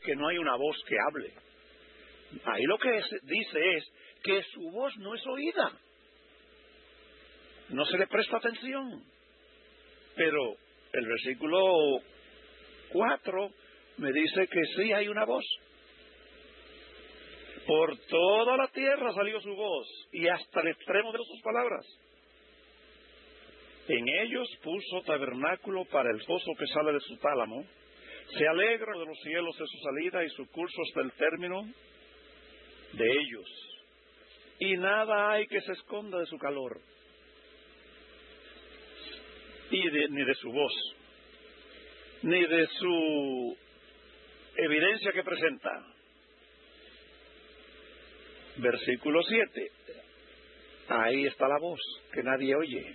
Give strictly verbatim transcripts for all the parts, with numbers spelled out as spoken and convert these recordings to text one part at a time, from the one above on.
que no hay una voz que hable. Ahí lo que es, dice es que su voz no es oída. No se le presta atención. Pero el versículo cuatro me dice que sí hay una voz. Por toda la tierra salió su voz, y hasta el extremo de sus palabras. En ellos puso tabernáculo para el foso que sale de su tálamo. Se alegra de los cielos de su salida, y su curso hasta el término de ellos. Y nada hay que se esconda de su calor, y de, ni de su voz, ni de su evidencia que presenta. Versículo siete. Ahí está la voz que nadie oye.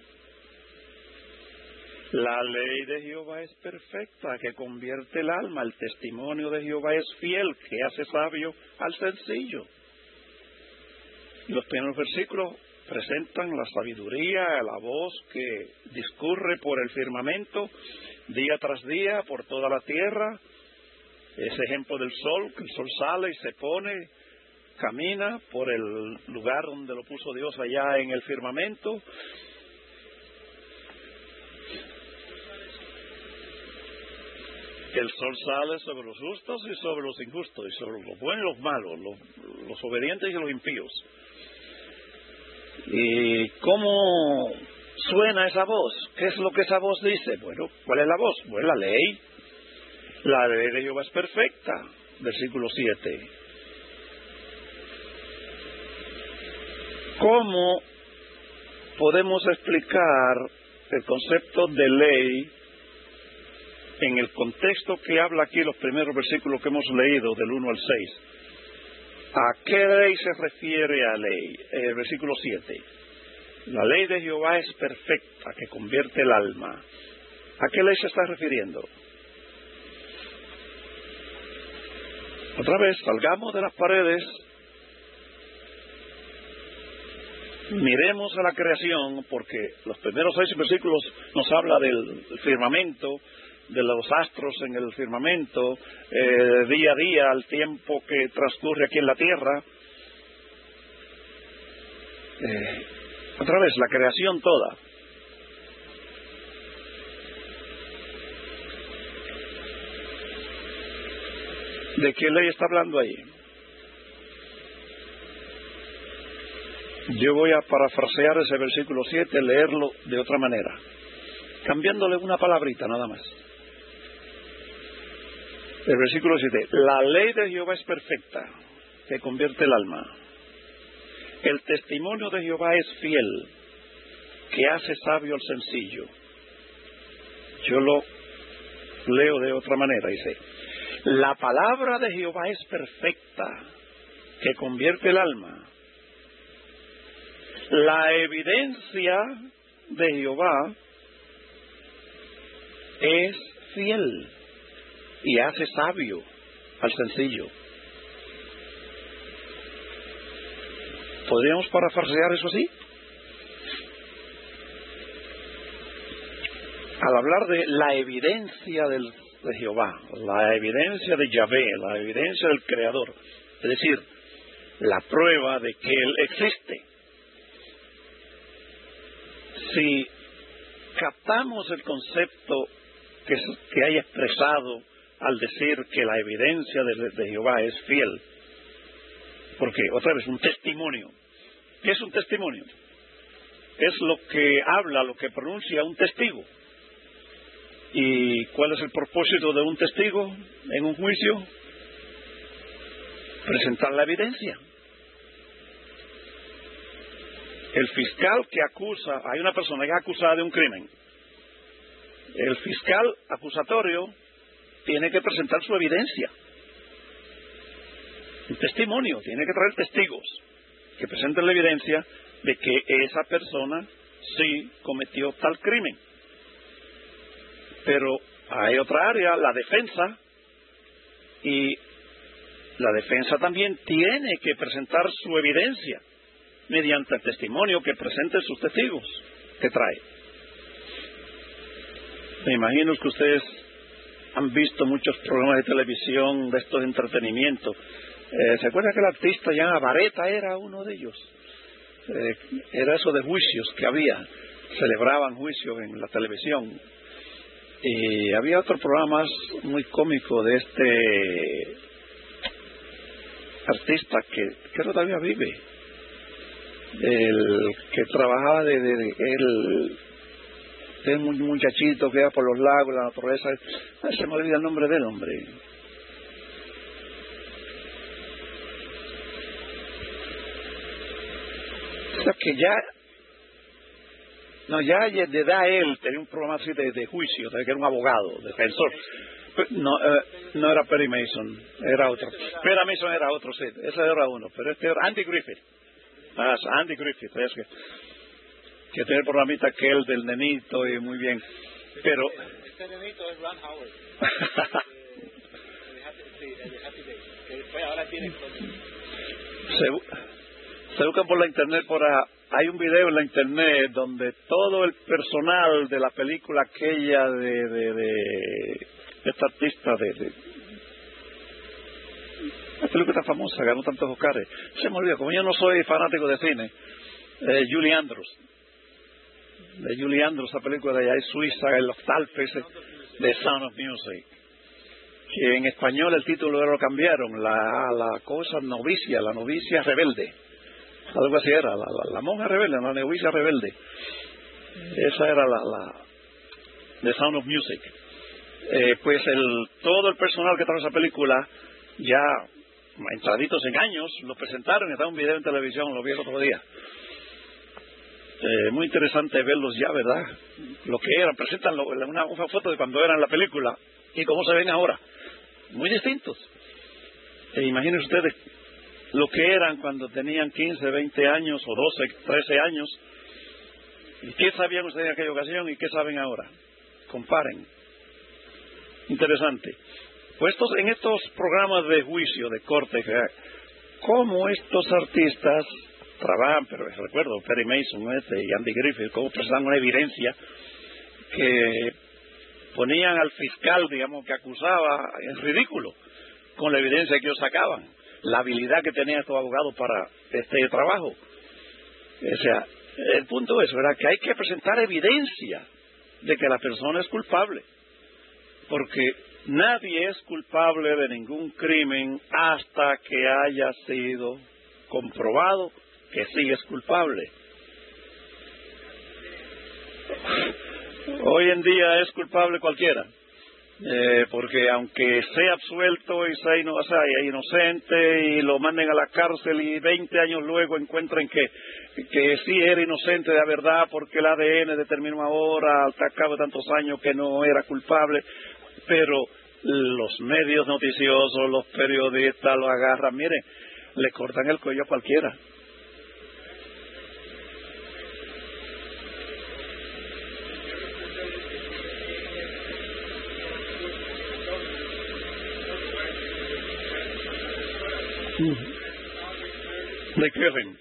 La ley de Jehová es perfecta, que convierte el alma. El testimonio de Jehová es fiel, que hace sabio al sencillo. Los primeros versículos presentan la sabiduría, la voz que discurre por el firmamento día tras día, por toda la tierra. Ese ejemplo del sol, que el sol sale y se pone, camina por el lugar donde lo puso Dios allá en el firmamento. El sol sale sobre los justos y sobre los injustos, y sobre los buenos y los malos, los, los obedientes y los impíos. ¿Y cómo suena esa voz? ¿Qué es lo que esa voz dice? Bueno, ¿cuál es la voz? Bueno, la ley. La ley de Jehová es perfecta. Versículo siete. ¿Cómo podemos explicar el concepto de ley en el contexto que habla aquí los primeros versículos que hemos leído, del uno al seis? ¿A qué ley se refiere a ley? El versículo siete. La ley de Jehová es perfecta, que convierte el alma. ¿A qué ley se está refiriendo? Otra vez, salgamos de las paredes, miremos a la creación, porque los primeros seis versículos nos habla del firmamento, de los astros en el firmamento, eh, día a día, al tiempo que transcurre aquí en la tierra. Eh, otra vez, la creación toda. ¿De qué ley está hablando ahí? Yo voy a parafrasear ese versículo siete, leerlo de otra manera, cambiándole una palabrita nada más. El versículo siete. La ley de Jehová es perfecta, que convierte el alma. El testimonio de Jehová es fiel, que hace sabio al sencillo. Yo lo leo de otra manera, dice: la palabra de Jehová es perfecta, que convierte el alma. La evidencia de Jehová es fiel y hace sabio al sencillo. ¿Podríamos parafrasear eso así? Al hablar de la evidencia del, de Jehová, la evidencia de Yahvé, la evidencia del Creador, es decir, la prueba de que Él existe. Si captamos el concepto que, que hay expresado al decir que la evidencia de, de Jehová es fiel, porque otra vez, un testimonio. ¿Qué es un testimonio? Es lo que habla, lo que pronuncia un testigo. ¿Y cuál es el propósito de un testigo en un juicio? Presentar la evidencia. El fiscal que acusa, hay una persona que es acusada de un crimen. El fiscal acusatorio tiene que presentar su evidencia. Un testimonio, tiene que traer testigos que presenten la evidencia de que esa persona sí cometió tal crimen. Pero hay otra área, la defensa, y la defensa también tiene que presentar su evidencia mediante el testimonio que presenten sus testigos que trae. Me imagino que ustedes han visto muchos programas de televisión de estos entretenimientos. Eh, ¿Se acuerda que el artista ya Vareta era uno de ellos? Eh, era eso de juicios que había, celebraban juicios en la televisión. Y había otro programa muy cómico de este artista que creo que todavía vive, el que trabajaba de, de, de el, el muchachito que iba por los lagos, la naturaleza. Ay, se me olvida el nombre del hombre. O sea que ya no ya de edad él tenía un programa así de, de juicio, de que era un abogado, defensor. No, eh, no era Perry Mason, era otro. Perry Mason era otro, sí, ese era uno, pero este era Andy Griffith. Ah, Andy Griffith, es que, que tiene el programita aquel del nenito y muy bien. Pero este nenito es Ron Howard. se, se buscan por la internet, por a, hay un video en la internet donde todo el personal de la película aquella de, de, de esta artista de, de la película tan famosa, ganó tantos Oscars, se me olvida, como yo no soy fanático de cine, eh, Julie Andrews, de Julie Andrews, esa película de allá de Suiza, el Octalpe de Sound of Music, que en español el título lo cambiaron, la, la cosa novicia, la novicia rebelde, algo así era, la, la, la monja rebelde, la novicia rebelde, esa era la, la de Sound of Music. Eh, pues el todo el personal que estaba en esa película, ya entraditos en años, lo presentaron, está un video en televisión, lo vi el otro día. Eh, muy interesante verlos ya, ¿verdad? Lo que eran, presentan lo, una, una foto de cuando eran la película y cómo se ven ahora, muy distintos. E imaginen ustedes lo que eran cuando tenían quince, veinte años o doce, trece años, y qué sabían ustedes en aquella ocasión y qué saben ahora. Comparen. Interesante. Pues estos, en estos programas de juicio, de corte, cómo estos artistas trabajan, pero recuerdo Perry Mason este, y Andy Griffith, cómo presentaban una evidencia que ponían al fiscal, digamos, que acusaba en ridículo con la evidencia que ellos sacaban, la habilidad que tenían estos abogados para este trabajo. O sea, el punto es, ¿verdad?, que hay que presentar evidencia de que la persona es culpable, porque nadie es culpable de ningún crimen hasta que haya sido comprobado que sí es culpable. Hoy en día es culpable cualquiera, eh, porque aunque sea absuelto y sea, ino, o sea, inocente y lo manden a la cárcel y veinte años luego encuentren que, que sí era inocente de verdad porque el A D N determinó ahora, al cabo de tantos años, que no era culpable, pero los medios noticiosos, los periodistas lo agarran, mire, le cortan el cuello a cualquiera. De Kevin.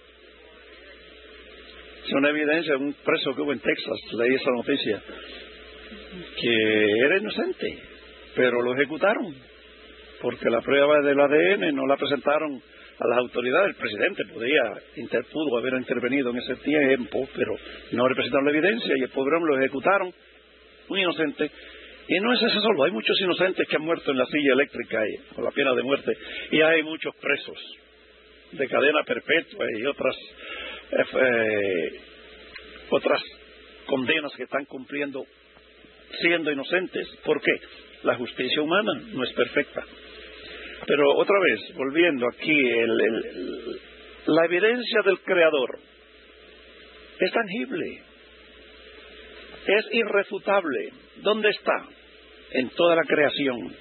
Es una evidencia, un preso que hubo en Texas, leí esa noticia, que era inocente, pero lo ejecutaron, porque la prueba del A D N no la presentaron a las autoridades. El presidente podía, inter, pudo haber intervenido en ese tiempo, pero no representaron la evidencia y el pobre hombre lo ejecutaron, un inocente. Y no es ese solo, hay muchos inocentes que han muerto en la silla eléctrica y con la pena de muerte, y hay muchos presos de cadena perpetua y otras eh, otras condenas que están cumpliendo siendo inocentes. ¿Por qué? La justicia humana no es perfecta. Pero otra vez, volviendo aquí, el, el, el, la evidencia del Creador es tangible, es irrefutable. ¿Dónde está? En toda la creación.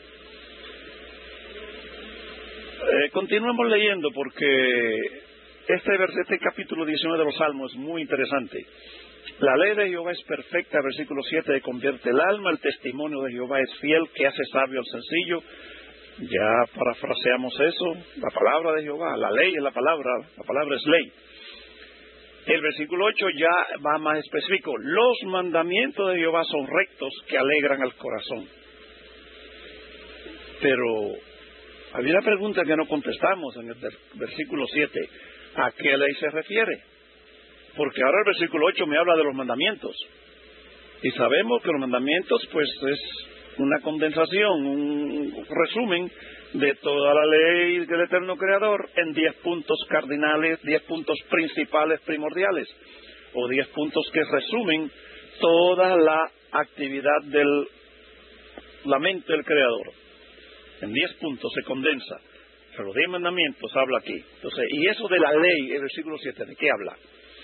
Eh, continuemos leyendo porque este, este capítulo diecinueve de los Salmos es muy interesante. La ley de Jehová es perfecta, versículo siete, convierte el alma, el testimonio de Jehová es fiel, que hace sabio al sencillo. Ya parafraseamos eso, la palabra de Jehová, la ley es la palabra, la palabra es ley. El versículo ocho ya va más específico. Los mandamientos de Jehová son rectos, que alegran al corazón. Pero había una pregunta que no contestamos en el versículo siete. ¿A qué ley se refiere? Porque ahora el versículo ocho me habla de los mandamientos. Y sabemos que los mandamientos pues es una condensación, un resumen de toda la ley del Eterno Creador en diez puntos cardinales, diez puntos principales primordiales, o diez puntos que resumen toda la actividad del la mente del Creador. En diez puntos se condensa. Pero los diez mandamientos habla aquí. Entonces, y eso de la ley, el versículo siete, ¿de qué habla?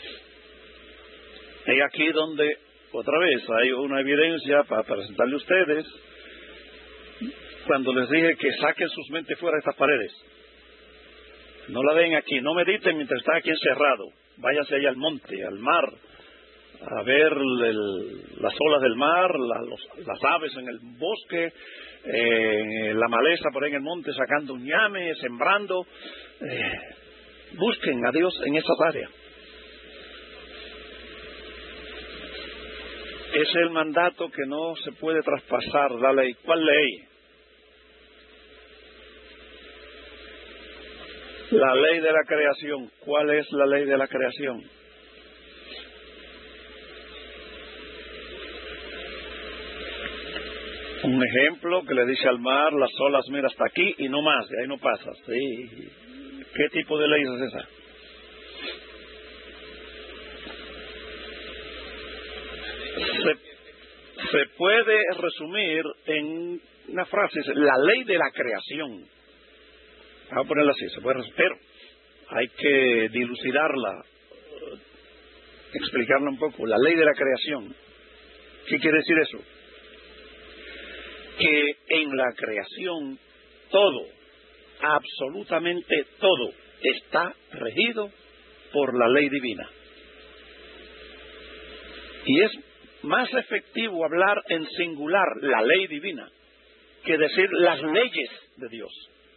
Es aquí donde, otra vez, hay una evidencia para presentarle a ustedes, cuando les dije que saquen sus mentes fuera de estas paredes. No la den aquí, no mediten mientras están aquí encerrado. Váyanse allá al monte, al mar, a ver el, las olas del mar, la, los, las aves en el bosque, eh, la maleza por ahí en el monte sacando un ñame, sembrando. Eh, busquen a Dios en esas áreas. Ese es el mandato que no se puede traspasar, la ley. ¿Cuál ley? La ley de la creación. ¿Cuál es la ley de la creación? Un ejemplo que le dice al mar, las olas mira hasta aquí y no más, de ahí no pasas. ¿Sí? ¿Qué tipo de ley es esa? Se, se puede resumir en una frase, la ley de la creación. Vamos a ponerla así, se puede resumir, pero hay que dilucidarla, explicarla un poco. La ley de la creación. ¿Qué quiere decir eso? Que en la creación todo, absolutamente todo, está regido por la ley divina. Y es más efectivo hablar en singular, la ley divina, que decir las leyes de Dios.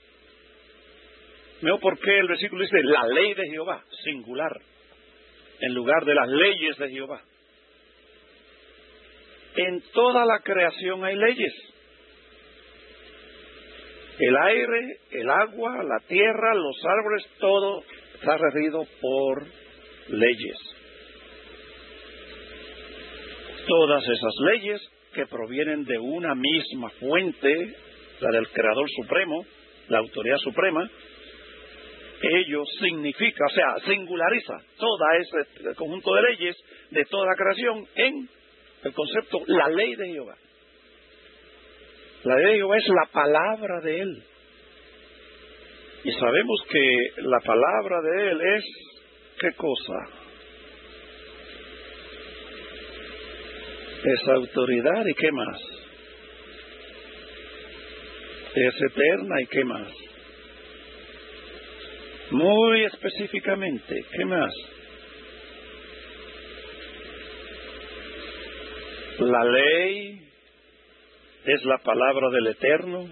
¿Veo por qué el versículo dice la ley de Jehová, singular, en lugar de las leyes de Jehová? En toda la creación hay leyes. El aire, el agua, la tierra, los árboles, todo está regido por leyes. Todas esas leyes que provienen de una misma fuente, la del Creador Supremo, la autoridad suprema, ello significa, o sea, singulariza todo ese conjunto de leyes de toda la creación en el concepto, la ley de Jehová. La ley de Jehová es la palabra de Él. Y sabemos que la palabra de Él es, ¿qué cosa? Es autoridad, ¿y qué más? Es eterna, ¿y qué más? Muy específicamente, ¿qué más? La ley es la palabra del Eterno.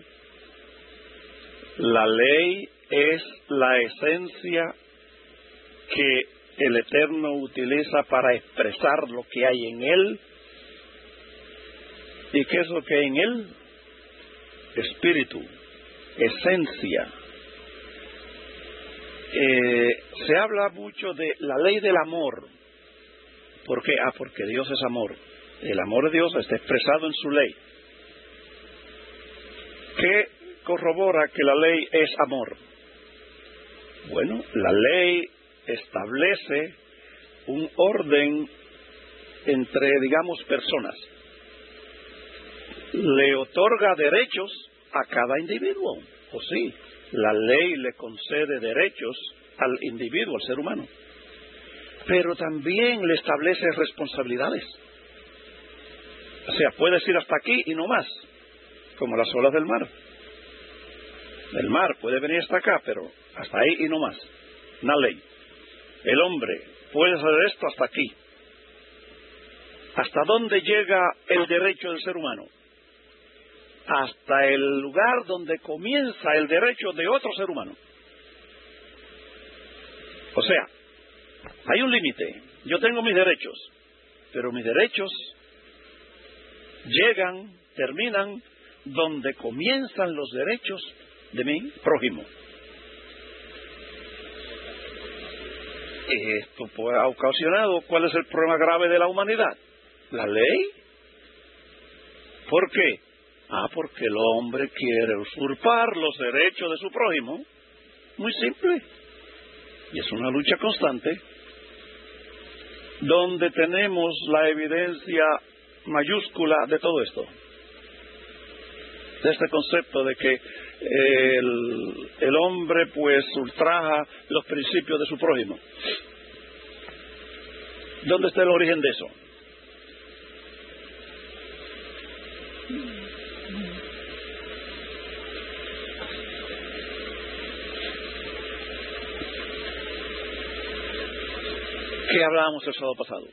La ley es la esencia que el Eterno utiliza para expresar lo que hay en Él. ¿Y qué es lo que hay en Él? Espíritu, esencia. Eh, se habla mucho de la ley del amor. ¿Por qué? Ah, porque Dios es amor. El amor de Dios está expresado en su ley. ¿Qué corrobora que la ley es amor? Bueno, la ley establece un orden entre, digamos, personas. Le otorga derechos a cada individuo. ¿O sí? La ley le concede derechos al individuo, al ser humano. Pero también le establece responsabilidades. O sea, puedes ir hasta aquí y no más, como las olas del mar. El mar puede venir hasta acá, pero hasta ahí y no más. Una ley. El hombre puede hacer esto hasta aquí. ¿Hasta dónde llega el derecho del ser humano? Hasta el lugar donde comienza el derecho de otro ser humano. O sea, hay un límite. Yo tengo mis derechos, pero mis derechos llegan, terminan donde comienzan los derechos de mi prójimo. Esto pues, ha ocasionado, ¿cuál es el problema grave de la humanidad? La ley. ¿Por qué? Ah, porque el hombre quiere usurpar los derechos de su prójimo. Muy simple. Y es una lucha constante, donde tenemos la evidencia mayúscula de todo esto. De este concepto de que el, el hombre pues ultraja los principios de su prójimo. ¿Dónde está el origen de eso? ¿Qué hablábamos el sábado pasado?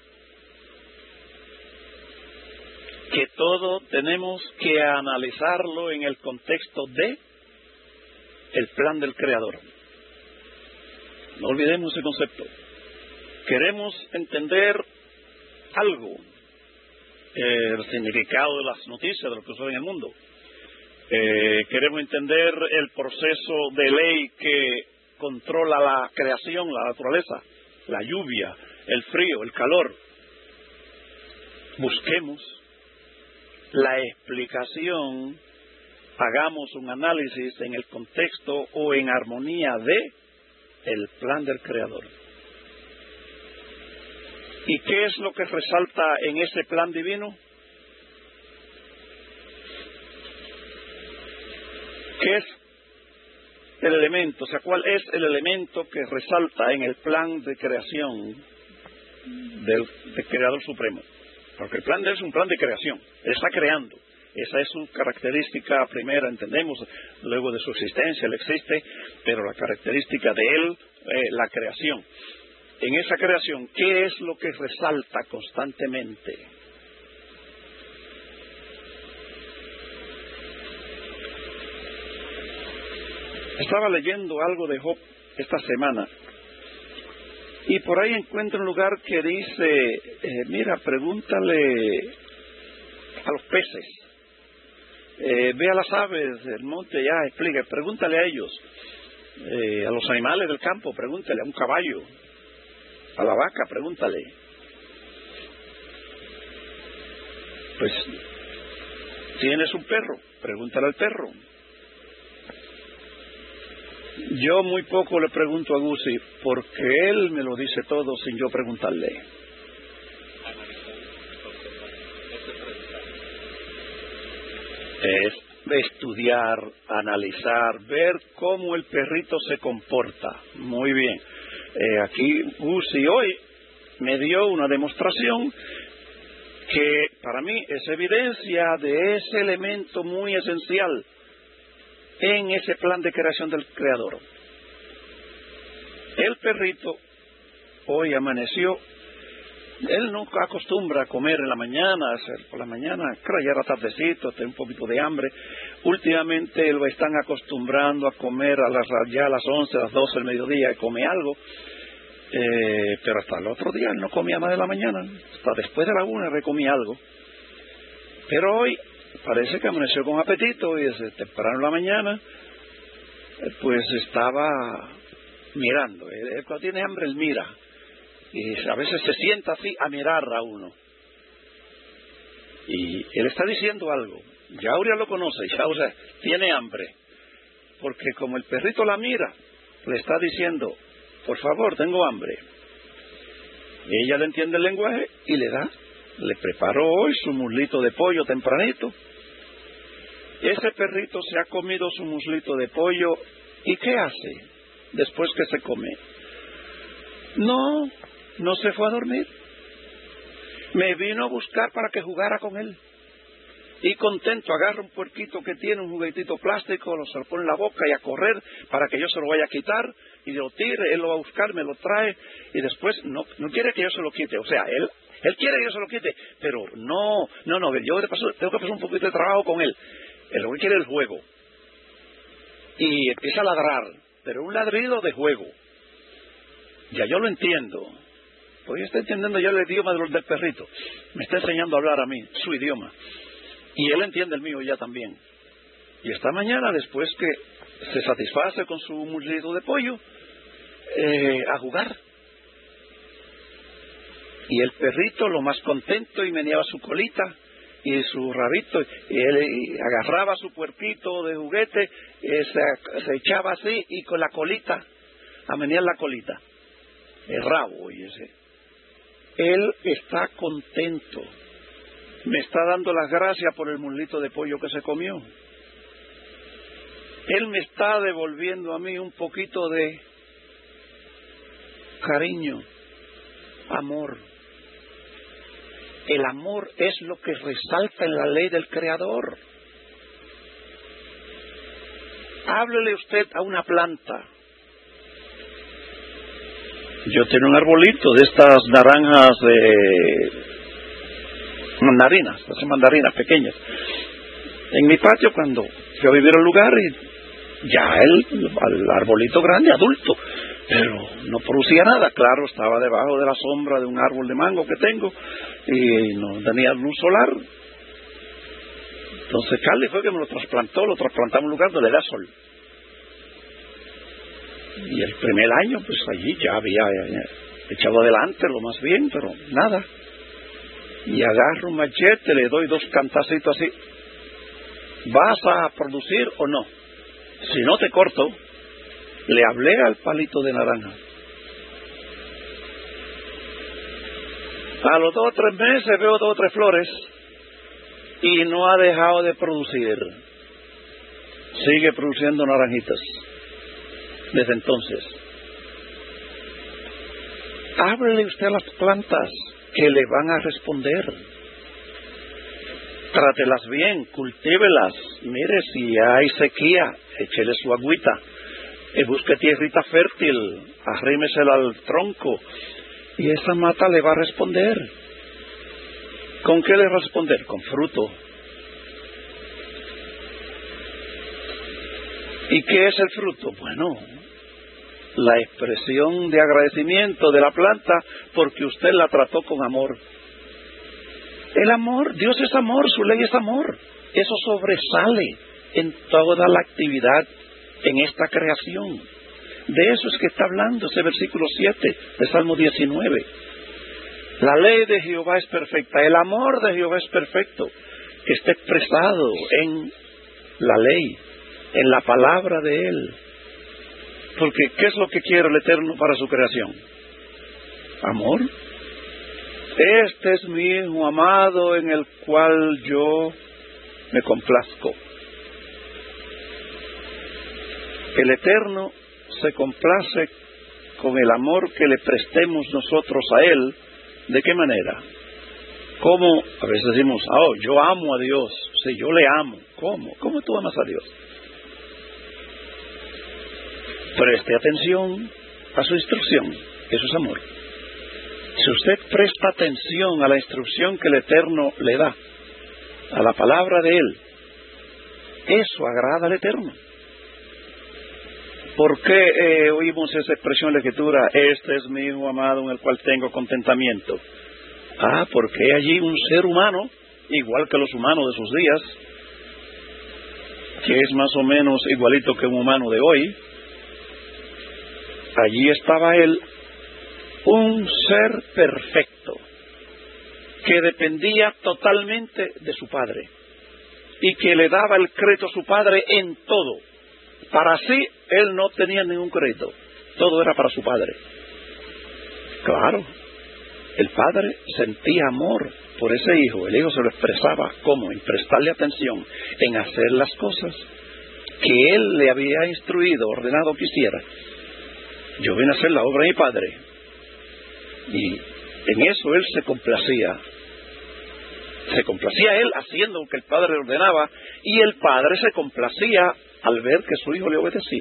Que todo tenemos que analizarlo en el contexto de el plan del Creador. No olvidemos ese concepto. Queremos entender algo, eh, el significado de las noticias, de lo que sucede en el mundo. Eh, queremos entender el proceso de ley que controla la creación, la naturaleza, la lluvia, el frío, el calor. Busquemos la explicación, hagamos un análisis en el contexto o en armonía de el plan del Creador. ¿Y qué es lo que resalta en ese plan divino? ¿Qué es el elemento? O sea, ¿cuál es el elemento que resalta en el plan de creación del, del Creador Supremo? Porque el plan de él es un plan de creación. Él está creando. Esa es su característica primera, entendemos. Luego de su existencia, él existe, pero la característica de él, eh, la creación. En esa creación, ¿qué es lo que resalta constantemente? Estaba leyendo algo de Job esta semana y por ahí encuentro un lugar que dice, eh, mira, pregúntale a los peces, eh, ve a las aves del monte, ya explica, pregúntale a ellos, eh, a los animales del campo, pregúntale, a un caballo, a la vaca, pregúntale. Pues, ¿tienes un perro? Pregúntale al perro. Yo muy poco le pregunto a Gusi, porque él me lo dice todo sin yo preguntarle. Es estudiar, analizar, ver cómo el perrito se comporta. Muy bien. Eh, aquí Gusi hoy me dio una demostración que para mí es evidencia de ese elemento muy esencial en ese plan de creación del Creador. El perrito hoy amaneció, él nunca acostumbra a comer en la mañana, hacer por la mañana, creo ya era tardecito, tiene un poquito de hambre. Últimamente lo están acostumbrando a comer a las, ya a las once, a las doce del mediodía, y come algo, eh, pero hasta el otro día él no comía más de la mañana, hasta después de la una recomía algo. Pero hoy parece que amaneció con apetito y desde temprano en la mañana pues estaba mirando. Él, cuando tiene hambre él mira y a veces se sienta así a mirar a uno y él está diciendo algo. Yauria lo conoce, Yauria tiene hambre porque como el perrito la mira le está diciendo, por favor, tengo hambre. Y ella le entiende el lenguaje y le da. Le preparó hoy su muslito de pollo tempranito. Ese perrito se ha comido su muslito de pollo ¿y qué hace después que se come? No, no se fue a dormir. Me vino a buscar para que jugara con él. Y contento agarra un puerquito que tiene un juguetito plástico, lo se lo pone en la boca y a correr para que yo se lo vaya a quitar y lo tire, él lo va a buscar, me lo trae y después no, no quiere que yo se lo quite. O sea, él él quiere que yo se lo quite, pero no, no, no, yo de paso, tengo que pasar un poquito de trabajo con él. Él lo que quiere es el juego. Y empieza a ladrar, pero un ladrido de juego. Ya yo lo entiendo. Pues yo estoy entendiendo ya el idioma del, del perrito. Me está enseñando a hablar a mí, su idioma. Y él entiende el mío ya también. Y esta mañana, después que se satisface con su muslito de pollo, eh, a jugar. Y el perrito, lo más contento, y meneaba su colita y su rabito, y él y agarraba su puerquito de juguete, eh, se, se echaba así, y con la colita, a menear la colita, el rabo, y ese. Él está contento. Me está dando las gracias por el muslito de pollo que se comió. Él me está devolviendo a mí un poquito de cariño, amor. El amor es lo que resalta en la ley del Creador. Háblele usted a una planta. Yo tengo un arbolito de estas naranjas de mandarinas, esas mandarinas pequeñas, en mi patio cuando fui a vivir al lugar, y ya el, el arbolito grande, adulto, pero no producía nada. Claro, estaba debajo de la sombra de un árbol de mango que tengo y no tenía luz solar. Entonces Carly fue que me lo trasplantó, lo trasplantamos en un lugar donde le da sol. Y el primer año, pues allí ya había echado adelante lo más bien, pero nada. Y agarro un machete, le doy dos cantacitos así. ¿Vas a producir o no? Si no te corto. Le hablé al palito de naranja. A los dos o tres meses veo dos o tres flores y no ha dejado de producir. Sigue produciendo naranjitas desde entonces. Háblele usted a las plantas que le van a responder. Trátelas bien, cultívelas. Mire, si hay sequía, échele su agüita. Y busque tierrita fértil, arrímesela al tronco, y esa mata le va a responder. ¿Con qué le va a responder? Con fruto. ¿Y qué es el fruto? Bueno, la expresión de agradecimiento de la planta porque usted la trató con amor. El amor, Dios es amor, su ley es amor. Eso sobresale en toda la actividad en esta creación. De eso es que está hablando ese versículo siete de Salmo diecinueve. La ley de Jehová es perfecta, el amor de Jehová es perfecto, que está expresado en la ley, en la palabra de Él. Porque ¿qué es lo que quiere el Eterno para su creación? Amor. Este es mi Hijo amado en el cual yo me complazco. El Eterno se complace con el amor que le prestemos nosotros a Él. ¿De qué manera? ¿Cómo? A veces decimos, oh, yo amo a Dios. Sí, yo le amo. ¿Cómo? ¿Cómo tú amas a Dios? Preste atención a su instrucción. Eso es amor. Si usted presta atención a la instrucción que el Eterno le da, a la palabra de Él, eso agrada al Eterno. ¿Por qué eh, oímos esa expresión en la Escritura? Este es mi Hijo amado en el cual tengo contentamiento. Ah, porque hay allí un ser humano, igual que los humanos de sus días, que es más o menos igualito que un humano de hoy. Allí estaba él, un ser perfecto, que dependía totalmente de su Padre, y que le daba el crédito a su Padre en todo. Para sí, él no tenía ningún crédito. Todo era para su Padre. Claro, el Padre sentía amor por ese Hijo. El Hijo se lo expresaba, ¿cómo? En prestarle atención, en hacer las cosas que Él le había instruido, ordenado que hiciera. Yo vine a hacer la obra de mi Padre. Y en eso Él se complacía. Se complacía Él haciendo lo que el Padre le ordenaba, y el Padre se complacía al ver que su Hijo le obedecía.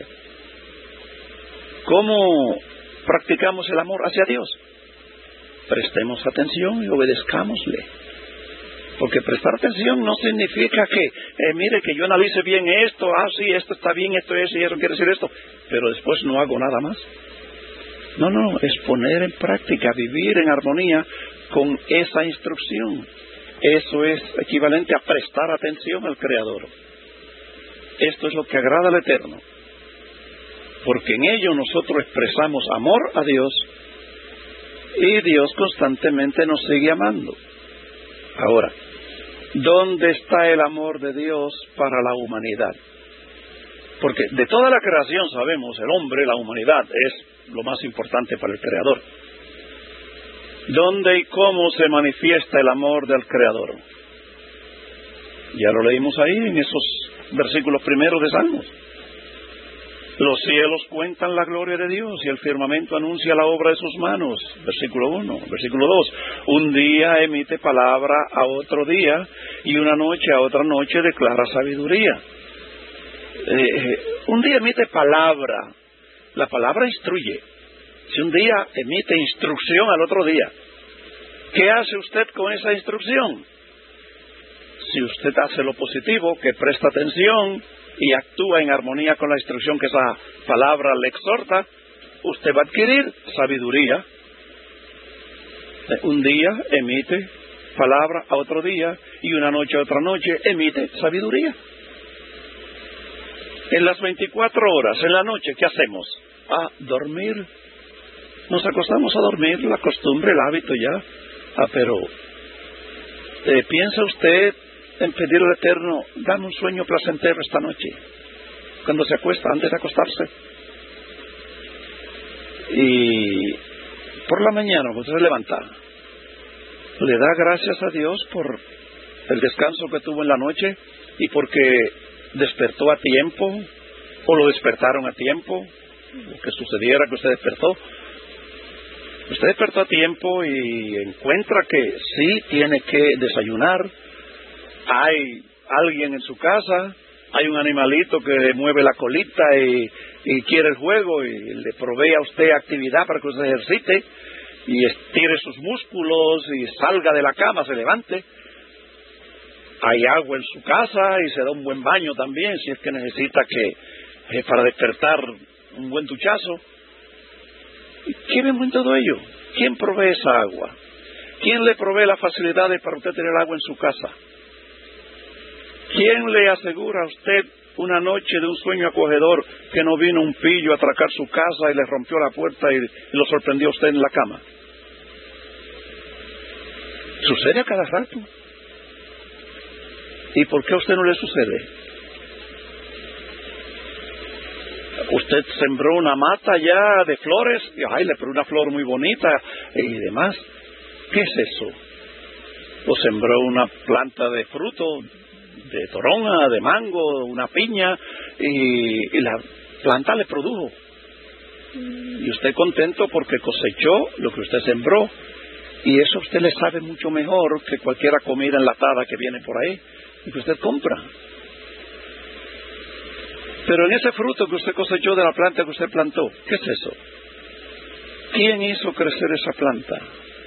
¿Cómo practicamos el amor hacia Dios? Prestemos atención y obedezcámosle. Porque prestar atención no significa que, eh, mire, que yo analice bien esto, ah, sí, esto está bien, esto es, y eso quiere decir esto, pero después no hago nada más. No, no, es poner en práctica, vivir en armonía con esa instrucción. Eso es equivalente a prestar atención al Creador. Esto es lo que agrada al Eterno, porque en ello nosotros expresamos amor a Dios y Dios constantemente nos sigue amando. Ahora, ¿dónde está el amor de Dios para la humanidad? Porque de toda la creación sabemos, el hombre, la humanidad, es lo más importante para el Creador. ¿Dónde y cómo se manifiesta el amor del Creador? Ya lo leímos ahí en esos versículos primeros de Salmos. Los cielos cuentan la gloria de Dios y el firmamento anuncia la obra de sus manos. Versículo uno. Versículo dos. Un día emite palabra a otro día y una noche a otra noche declara sabiduría. Eh, un día emite palabra. La palabra instruye. Si un día emite instrucción al otro día, ¿qué hace usted con esa instrucción? Si usted hace lo positivo, que presta atención y actúa en armonía con la instrucción que esa palabra le exhorta, usted va a adquirir sabiduría. Un día emite palabra a otro día y una noche a otra noche emite sabiduría. En las veinticuatro horas, en la noche, ¿qué hacemos? A dormir. Nos acostamos a dormir, la costumbre, el hábito ya. Ah, pero eh, ¿piensa usted en pedir al Eterno, dame un sueño placentero esta noche, cuando se acuesta, antes de acostarse? Y por la mañana, cuando se levanta, le da gracias a Dios por el descanso que tuvo en la noche y porque despertó a tiempo, o lo despertaron a tiempo, lo que sucediera que usted despertó. Usted despertó a tiempo y encuentra que sí tiene que desayunar. Hay alguien en su casa, hay un animalito que le mueve la colita y, y quiere el juego y le provee a usted actividad para que usted se ejercite y estire sus músculos y salga de la cama, se levante. Hay agua en su casa y se da un buen baño también, si es que necesita que eh, para despertar un buen duchazo. ¿Quién vemos en todo ello? ¿Quién provee esa agua? ¿Quién le provee las facilidades para usted tener agua en su casa? ¿Quién le asegura a usted una noche de un sueño acogedor que no vino un pillo a atracar su casa y le rompió la puerta y, y lo sorprendió a usted en la cama? Sucede a cada rato. ¿Y por qué a usted no le sucede? Usted sembró una mata ya de flores, y ay, le pone una flor muy bonita y demás. ¿Qué es eso? O sembró una planta de fruto, de toronja, de mango, una piña, y, y la planta le produjo. Y usted contento porque cosechó lo que usted sembró, y eso a usted le sabe mucho mejor que cualquier comida enlatada que viene por ahí y que usted compra. Pero en ese fruto que usted cosechó de la planta que usted plantó, ¿qué es eso? ¿Quién hizo crecer esa planta?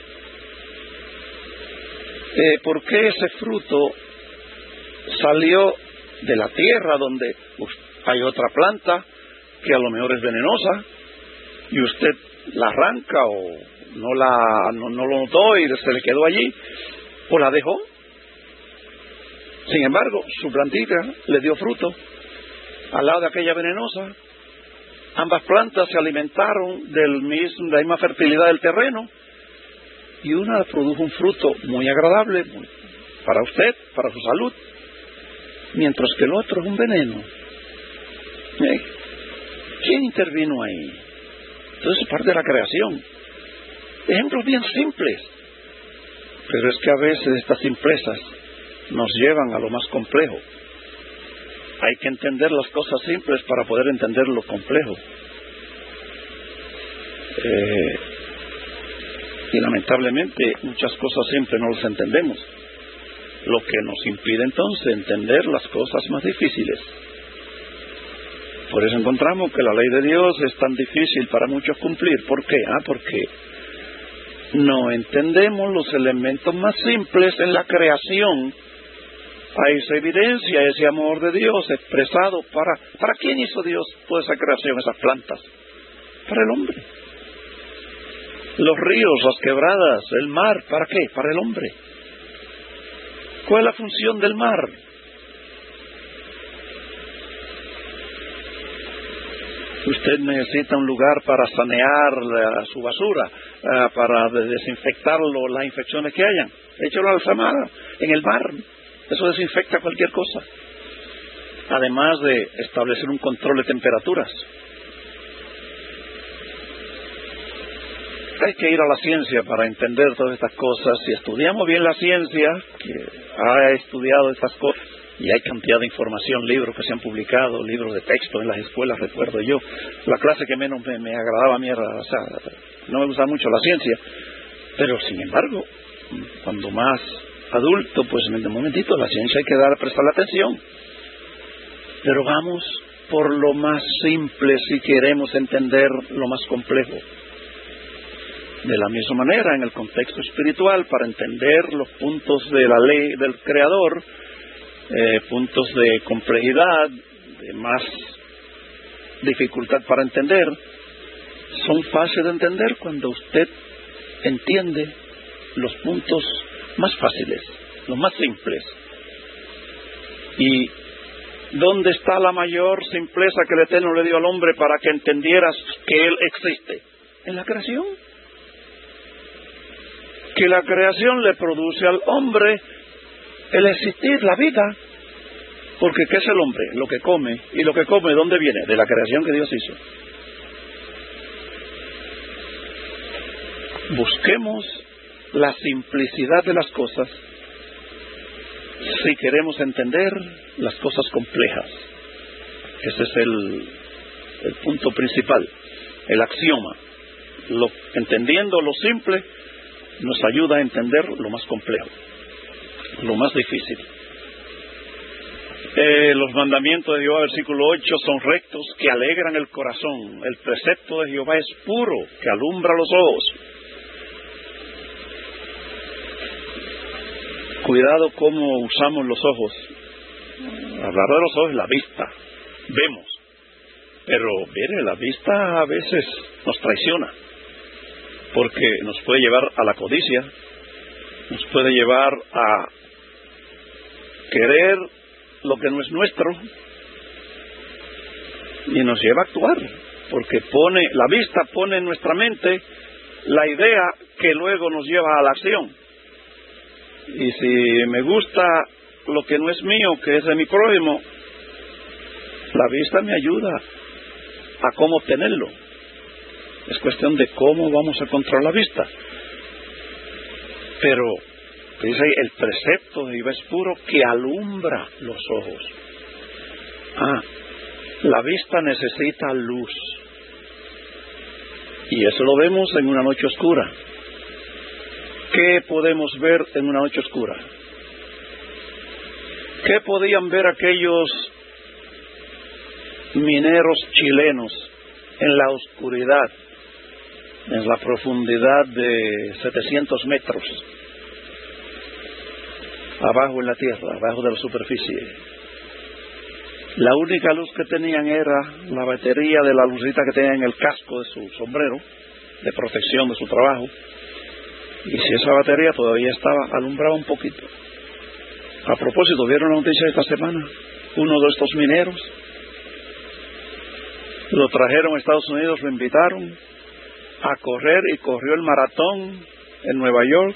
Eh, ¿Por qué ese fruto salió de la tierra donde hay otra planta que a lo mejor es venenosa y usted la arranca o no, la, no, no lo notó y se le quedó allí o la dejó? Sin embargo, su plantita le dio fruto al lado de aquella venenosa. Ambas plantas se alimentaron del mismo, de la misma fertilidad del terreno y una produjo un fruto muy agradable para usted, para su salud, mientras que el otro es un veneno. ¿Eh? ¿Quién intervino ahí? Entonces es parte de la creación. Ejemplos bien simples, pero es que a veces estas simplezas nos llevan a lo más complejo. Hay que entender las cosas simples para poder entender lo complejo. Eh, y lamentablemente muchas cosas simples no las entendemos, lo que nos impide entonces entender las cosas más difíciles. Por eso encontramos que la ley de Dios es tan difícil para muchos cumplir. ¿Por qué? Ah, porque no entendemos los elementos más simples en la creación. Ahí se evidencia ese amor de Dios expresado para... ¿Para quién hizo Dios toda esa creación, esas plantas? Para el hombre. Los ríos, las quebradas, el mar, ¿para qué? Para el hombre. ¿Cuál es la función del mar? Usted necesita un lugar para sanear la, su basura, uh, para desinfectarlo, las infecciones que hayan. Échalo a la mar, en el mar. Eso desinfecta cualquier cosa. Además de establecer un control de temperaturas. Hay que ir a la ciencia para entender todas estas cosas. Si estudiamos bien la ciencia, que ha estudiado estas cosas, y hay cantidad de información, libros que se han publicado, libros de texto en las escuelas, recuerdo yo. La clase que menos me, me agradaba a mí era, o sea, no me gustaba mucho la ciencia, pero sin embargo, cuando más adulto, pues en el momentito la ciencia hay que dar, prestarle atención. Pero vamos por lo más simple si queremos entender lo más complejo. De la misma manera, en el contexto espiritual, para entender los puntos de la ley del Creador, eh, puntos de complejidad, de más dificultad para entender, son fáciles de entender cuando usted entiende los puntos más fáciles, los más simples. ¿Y dónde está la mayor simpleza que el Eterno le dio al hombre para que entendieras que Él existe? En la creación. Que la creación le produce al hombre el existir, la vida. Porque ¿qué es el hombre? Lo que come. ¿Y lo que come dónde viene? De la creación que Dios hizo. Busquemos la simplicidad de las cosas si queremos entender las cosas complejas. Ese es el, el punto principal, el axioma. Lo, entendiendo lo simple nos ayuda a entender lo más complejo, lo más difícil. Eh, los mandamientos de Jehová, versículo ocho, son rectos que alegran el corazón. El precepto de Jehová es puro, que alumbra los ojos. Cuidado cómo usamos los ojos. Hablar de los ojos es la vista. Vemos. Pero, mire, la vista a veces nos traiciona. Porque nos puede llevar a la codicia. Nos puede llevar a querer lo que no es nuestro. Y nos lleva a actuar. Porque pone, la vista pone en nuestra mente la idea que luego nos lleva a la acción. Y si me gusta lo que no es mío, que es de mi prójimo, la vista me ayuda a cómo obtenerlo. Es cuestión de cómo vamos a controlar la vista. Pero, dice ahí, el precepto de Jehová es puro, que alumbra los ojos. Ah, la vista necesita luz. Y eso lo vemos en una noche oscura. ¿Qué podemos ver en una noche oscura? ¿Qué podían ver aquellos mineros chilenos en la oscuridad, en la profundidad de setecientos metros, abajo en la tierra, abajo de la superficie? La única luz que tenían era la batería de la lucita que tenían en el casco de su sombrero, de protección de su trabajo. Y si esa batería todavía estaba, alumbraba un poquito. A propósito, ¿vieron la noticia de esta semana? Uno de estos mineros lo trajeron a Estados Unidos, lo invitaron a correr y corrió el maratón en Nueva York.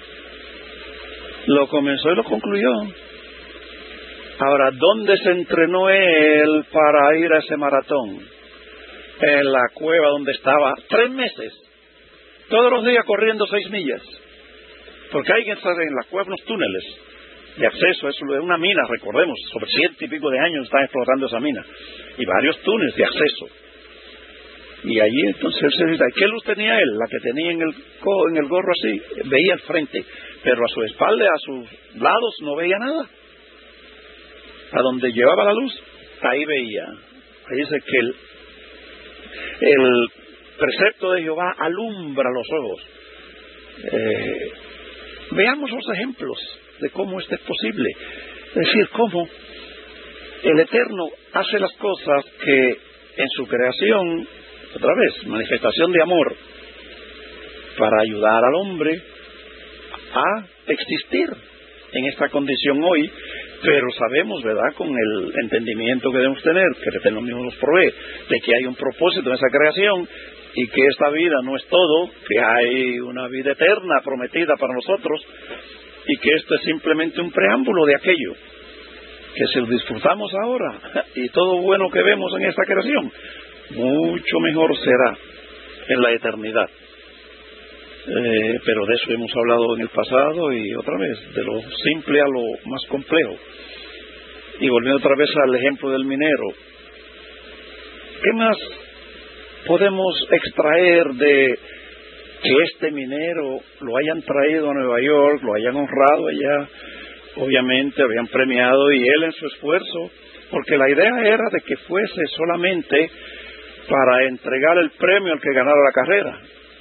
Lo comenzó y lo concluyó. Ahora, ¿dónde se entrenó él para ir a ese maratón? En la cueva donde estaba tres meses. Todos los días corriendo seis millas. Porque hay que estar en la cueva unos túneles de acceso. Eso es una mina, recordemos. Sobre ciento y pico de años están explotando esa mina. Y varios túneles de acceso. Y allí entonces él se dice, ¿qué luz tenía él? La que tenía en el, en el gorro así. Veía al frente. Pero a su espalda, a sus lados, no veía nada. A donde llevaba la luz, ahí veía. Ahí dice que el... el precepto de Jehová alumbra los ojos. Eh, veamos los ejemplos de cómo esto es posible. Es decir, cómo el Eterno hace las cosas que en su creación, otra vez, manifestación de amor, para ayudar al hombre a existir en esta condición hoy, pero sabemos, ¿verdad?, con el entendimiento que debemos tener, que el Eterno mismo nos provee, de que hay un propósito en esa creación y que esta vida no es todo, que hay una vida eterna prometida para nosotros y que esto es simplemente un preámbulo de aquello, que si lo disfrutamos ahora y todo bueno que vemos en esta creación, mucho mejor será en la eternidad. Eh, pero de eso hemos hablado en el pasado y otra vez, de lo simple a lo más complejo. Y volviendo otra vez al ejemplo del minero, ¿qué más podemos extraer de que este minero lo hayan traído a Nueva York, lo hayan honrado allá, obviamente habían premiado y él en su esfuerzo, porque la idea era de que fuese solamente para entregar el premio al que ganara la carrera,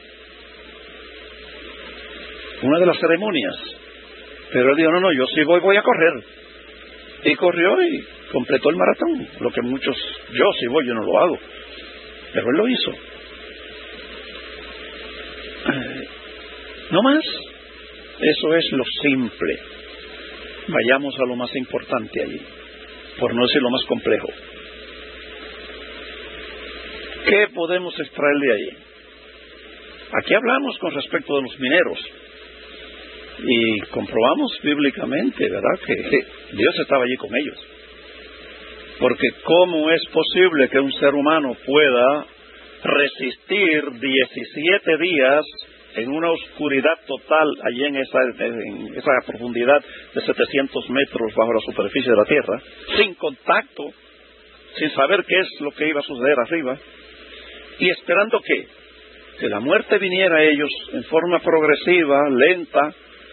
una de las ceremonias, pero él dijo, no, no, yo sí voy, voy a correr, y corrió y completó el maratón, lo que muchos, yo sí voy, yo no lo hago, pero él lo hizo. No más, eso es lo simple. Vayamos a lo más importante allí, por no decir lo más complejo. ¿Qué podemos extraer de allí? Aquí hablamos con respecto de los mineros y comprobamos bíblicamente, ¿verdad?, que Dios estaba allí con ellos. Porque ¿cómo es posible que un ser humano pueda resistir diecisiete días en una oscuridad total allí en esa, en esa profundidad de setecientos metros bajo la superficie de la tierra, sin contacto, sin saber qué es lo que iba a suceder arriba, y esperando que, que la muerte viniera a ellos en forma progresiva, lenta?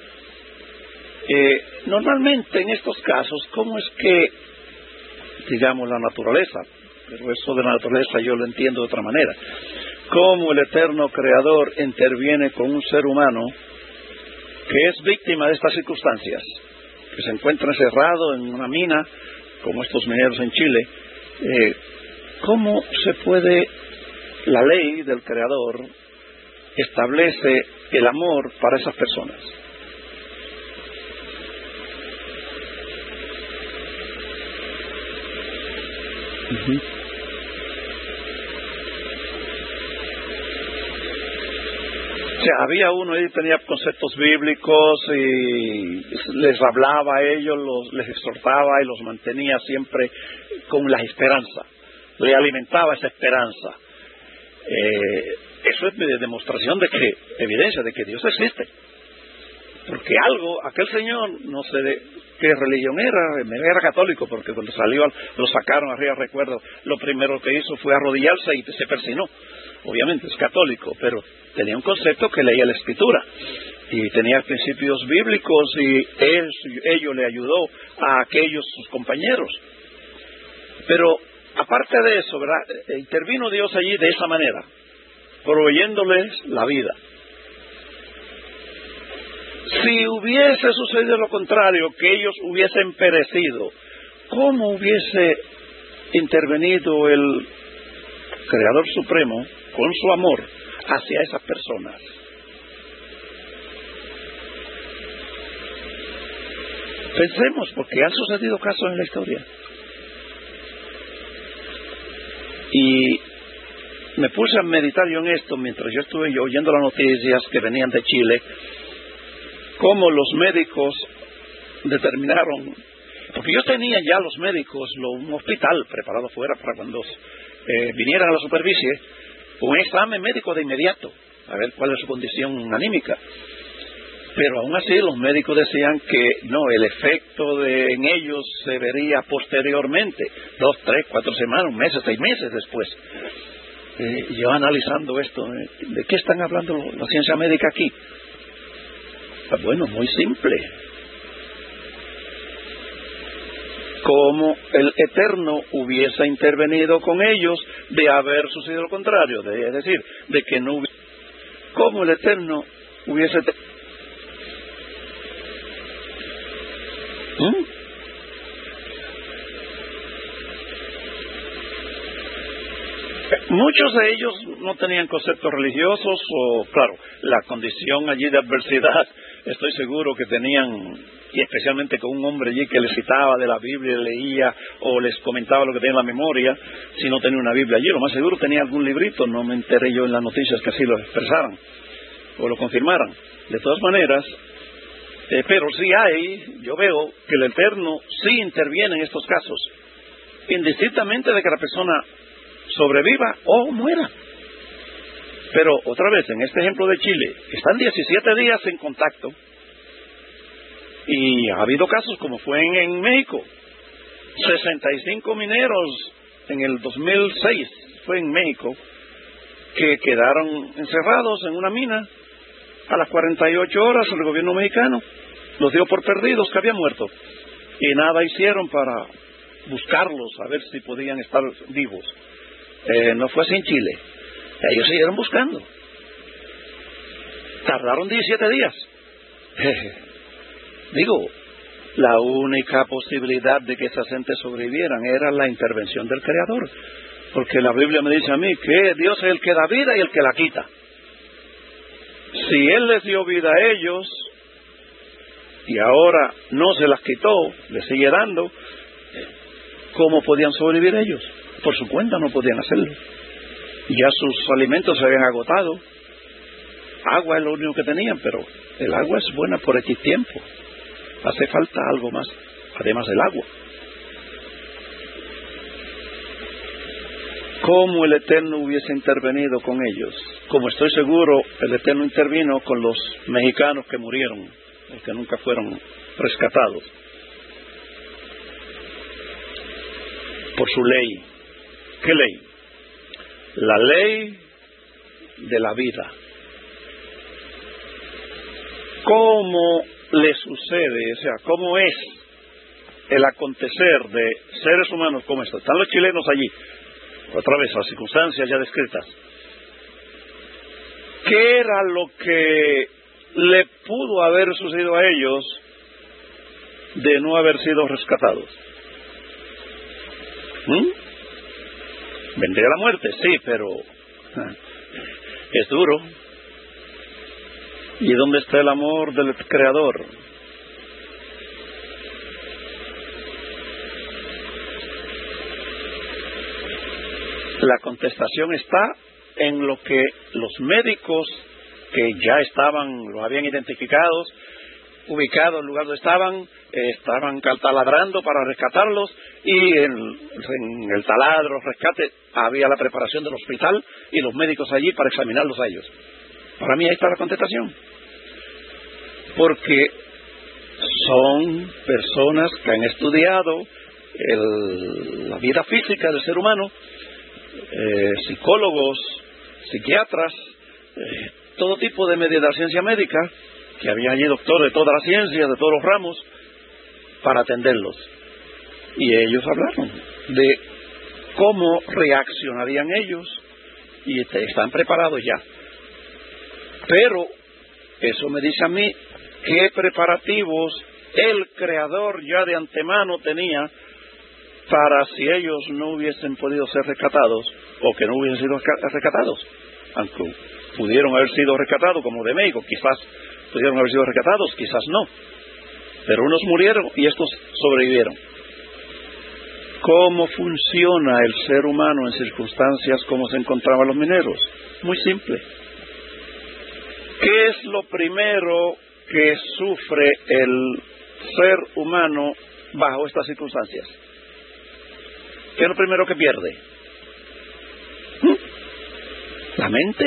Eh, normalmente en estos casos, ¿cómo es que, digamos, la naturaleza, pero eso de la naturaleza yo lo entiendo de otra manera, cómo el eterno Creador interviene con un ser humano que es víctima de estas circunstancias, que se encuentra encerrado en una mina, como estos mineros en Chile? Eh, ¿Cómo se puede, la ley del Creador establece el amor para esas personas? Uh-huh. O sea, había uno ahí que tenía conceptos bíblicos y les hablaba a ellos, los, les exhortaba y los mantenía siempre con la esperanza, le alimentaba esa esperanza. Eh, eso es de demostración de que, evidencia de que Dios existe. Porque algo, aquel señor, no sé de qué religión era, era católico, porque cuando salió, lo sacaron arriba, recuerdo, lo primero que hizo fue arrodillarse y se persinó. Obviamente es católico, pero tenía un concepto que leía la Escritura y tenía principios bíblicos y él, ello le ayudó a aquellos sus compañeros. Pero aparte de eso, ¿verdad?, intervino Dios allí de esa manera, proveyéndoles la vida. Si hubiese sucedido lo contrario, que ellos hubiesen perecido, ¿cómo hubiese intervenido el Creador Supremo con su amor hacia esas personas? Pensemos, porque han sucedido casos en la historia. Y me puse a meditar yo en esto mientras yo estuve yo oyendo las noticias que venían de Chile, cómo los médicos determinaron, porque yo tenía ya los médicos, lo, un hospital preparado fuera para cuando eh, vinieran a la superficie, un examen médico de inmediato, a ver cuál es su condición anímica. Pero aún así los médicos decían que no, el efecto de, en ellos se vería posteriormente, dos, tres, cuatro semanas, un mes, seis meses después. Eh, yo analizando esto, eh, ¿de qué están hablando la ciencia médica aquí? Pues bueno, muy simple. Como el Eterno hubiese intervenido con ellos de haber sucedido lo contrario, de, es decir, de que no hubiese, como el Eterno hubiese ¿Mm? Muchos de ellos no tenían conceptos religiosos o, claro, la condición allí de adversidad, estoy seguro que tenían y especialmente con un hombre allí que les citaba de la Biblia, leía o les comentaba lo que tenía en la memoria, si no tenía una Biblia allí, lo más seguro tenía algún librito, no me enteré yo en las noticias que así lo expresaran o lo confirmaran. De todas maneras, eh, pero sí hay, yo veo que el Eterno sí interviene en estos casos, indistintamente de que la persona sobreviva o muera. Pero otra vez, en este ejemplo de Chile, están diecisiete días en contacto y ha habido casos como fue en, en México, sesenta y cinco mineros en el dos mil seis, fue en México, que quedaron encerrados en una mina. A las cuarenta y ocho horas el gobierno mexicano los dio por perdidos, que habían muerto, y nada hicieron para buscarlos, a ver si podían estar vivos. Eh, no fue así en Chile. Ellos siguieron buscando. Tardaron diecisiete días. Digo, la única posibilidad de que esas gentes sobrevivieran era la intervención del Creador, porque la Biblia me dice a mí que Dios es el que da vida y el que la quita. Si Él les dio vida a ellos y ahora no se las quitó, les sigue dando, ¿cómo podían sobrevivir ellos? Por su cuenta no podían hacerlo. Ya sus alimentos se habían agotado. Agua es lo único que tenían, pero el agua es buena por X tiempo. Hace falta algo más, además del agua. ¿Cómo el Eterno hubiese intervenido con ellos? Como estoy seguro, el Eterno intervino con los mexicanos que murieron, los que nunca fueron rescatados. Por su ley. ¿Qué ley? La ley de la vida. ¿Cómo le sucede? O sea, ¿cómo es el acontecer de seres humanos como estos? Están los chilenos allí. Otra vez, las circunstancias ya descritas. ¿Qué era lo que le pudo haber sucedido a ellos de no haber sido rescatados? ¿Mm? Vendría la muerte, sí, pero es duro. ¿Y dónde está el amor del Creador? La contestación está en lo que los médicos que ya estaban, lo habían identificado, ubicados en el lugar donde estaban, eh, estaban taladrando para rescatarlos, y en, en el taladro, rescate, había la preparación del hospital y los médicos allí para examinarlos a ellos. Para mí ahí está la contestación. Porque son personas que han estudiado el, la vida física del ser humano, eh, psicólogos, psiquiatras, eh, todo tipo de, de la ciencia médica, que había allí doctores de todas las ciencias, de todos los ramos, para atenderlos. Y ellos hablaron de cómo reaccionarían ellos, y están preparados ya. Pero eso me dice a mí qué preparativos el Creador ya de antemano tenía para si ellos no hubiesen podido ser rescatados, o que no hubiesen sido rescatados, aunque pudieron haber sido rescatados, como de México, quizás pudieron haber sido rescatados, quizás no, pero unos murieron y estos sobrevivieron. ¿Cómo funciona el ser humano en circunstancias como se encontraban los mineros? Muy simple. ¿Qué es lo primero que sufre el ser humano bajo estas circunstancias? ¿Qué es lo primero que pierde? ¿Mm? La mente.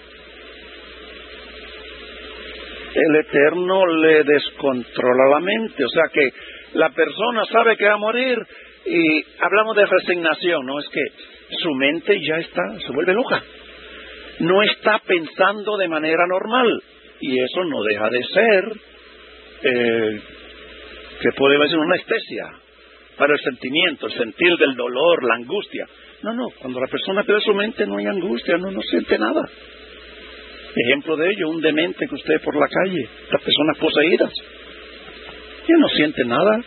El Eterno le descontrola la mente, o sea que la persona sabe que va a morir, y hablamos de resignación, no es que su mente ya está, se vuelve loca, no está pensando de manera normal, y eso no deja de ser, eh, que puede ser una anestesia para el sentimiento, el sentir del dolor, la angustia. No, no, cuando la persona pierde su mente no hay angustia, no, no siente nada. Ejemplo de ello, un demente que usted ve por la calle, las personas poseídas, ya no siente nada.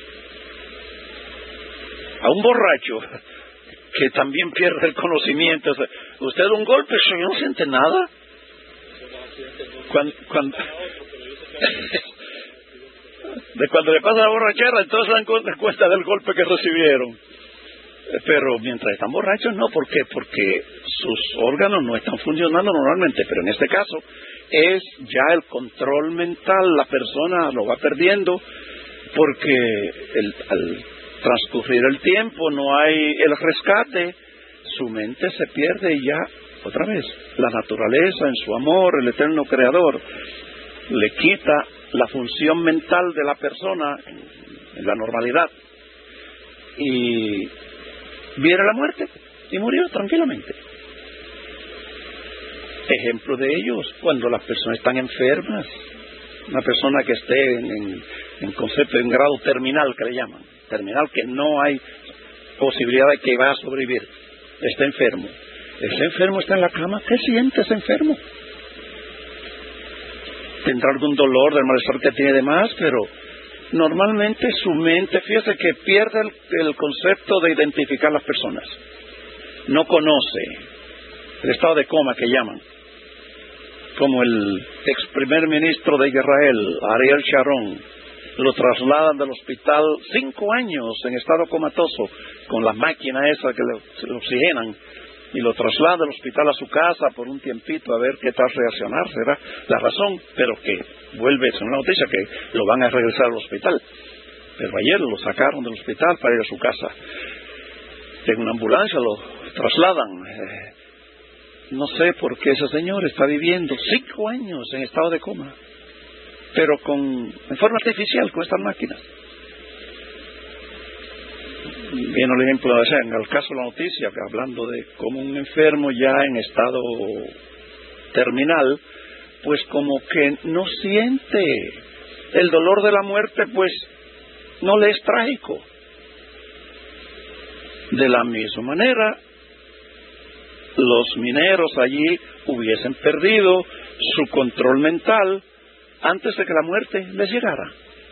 A un borracho que también pierde el conocimiento, usted da un golpe, eso no siente nada. Cuando, cuando De cuando le pasa la borrachera, entonces se dan cuenta del golpe que recibieron. Pero mientras están borrachos, no. ¿Por qué? Porque sus órganos no están funcionando normalmente. Pero en este caso, es ya el control mental. La persona lo va perdiendo porque el, al transcurrir el tiempo no hay el rescate. Su mente se pierde y ya, otra vez, la naturaleza en su amor, el eterno creador, le quita la función mental de la persona en la normalidad. Y viene la muerte y murió tranquilamente. Ejemplo de ellos, cuando las personas están enfermas, una persona que esté en, en, en concepto, en grado terminal, que le llaman, terminal, que no hay posibilidad de que vaya a sobrevivir, está enfermo. Ese enfermo está en la cama. ¿Qué siente ese enfermo? Tendrá algún dolor del malestar que tiene de más, pero normalmente su mente, fíjese que pierde el, el concepto de identificar las personas. No conoce el estado de coma que llaman, como el ex primer ministro de Israel, Ariel Sharon. Lo trasladan del hospital cinco años en estado comatoso, con las máquinas esas que le, le oxigenan, y lo trasladan del hospital a su casa por un tiempito a ver qué tal reaccionar, será la razón, pero que vuelve, es una noticia que lo van a regresar al hospital. Pero ayer lo sacaron del hospital para ir a su casa. En una ambulancia lo trasladan. Eh, no sé por qué ese señor está viviendo cinco años en estado de coma, pero con en forma artificial, con estas máquinas. Viene el ejemplo, o sea, en el caso de la noticia, hablando de como un enfermo ya en estado terminal, pues como que no siente el dolor de la muerte, pues no le es trágico. De la misma manera, los mineros allí hubiesen perdido su control mental antes de que la muerte les llegara.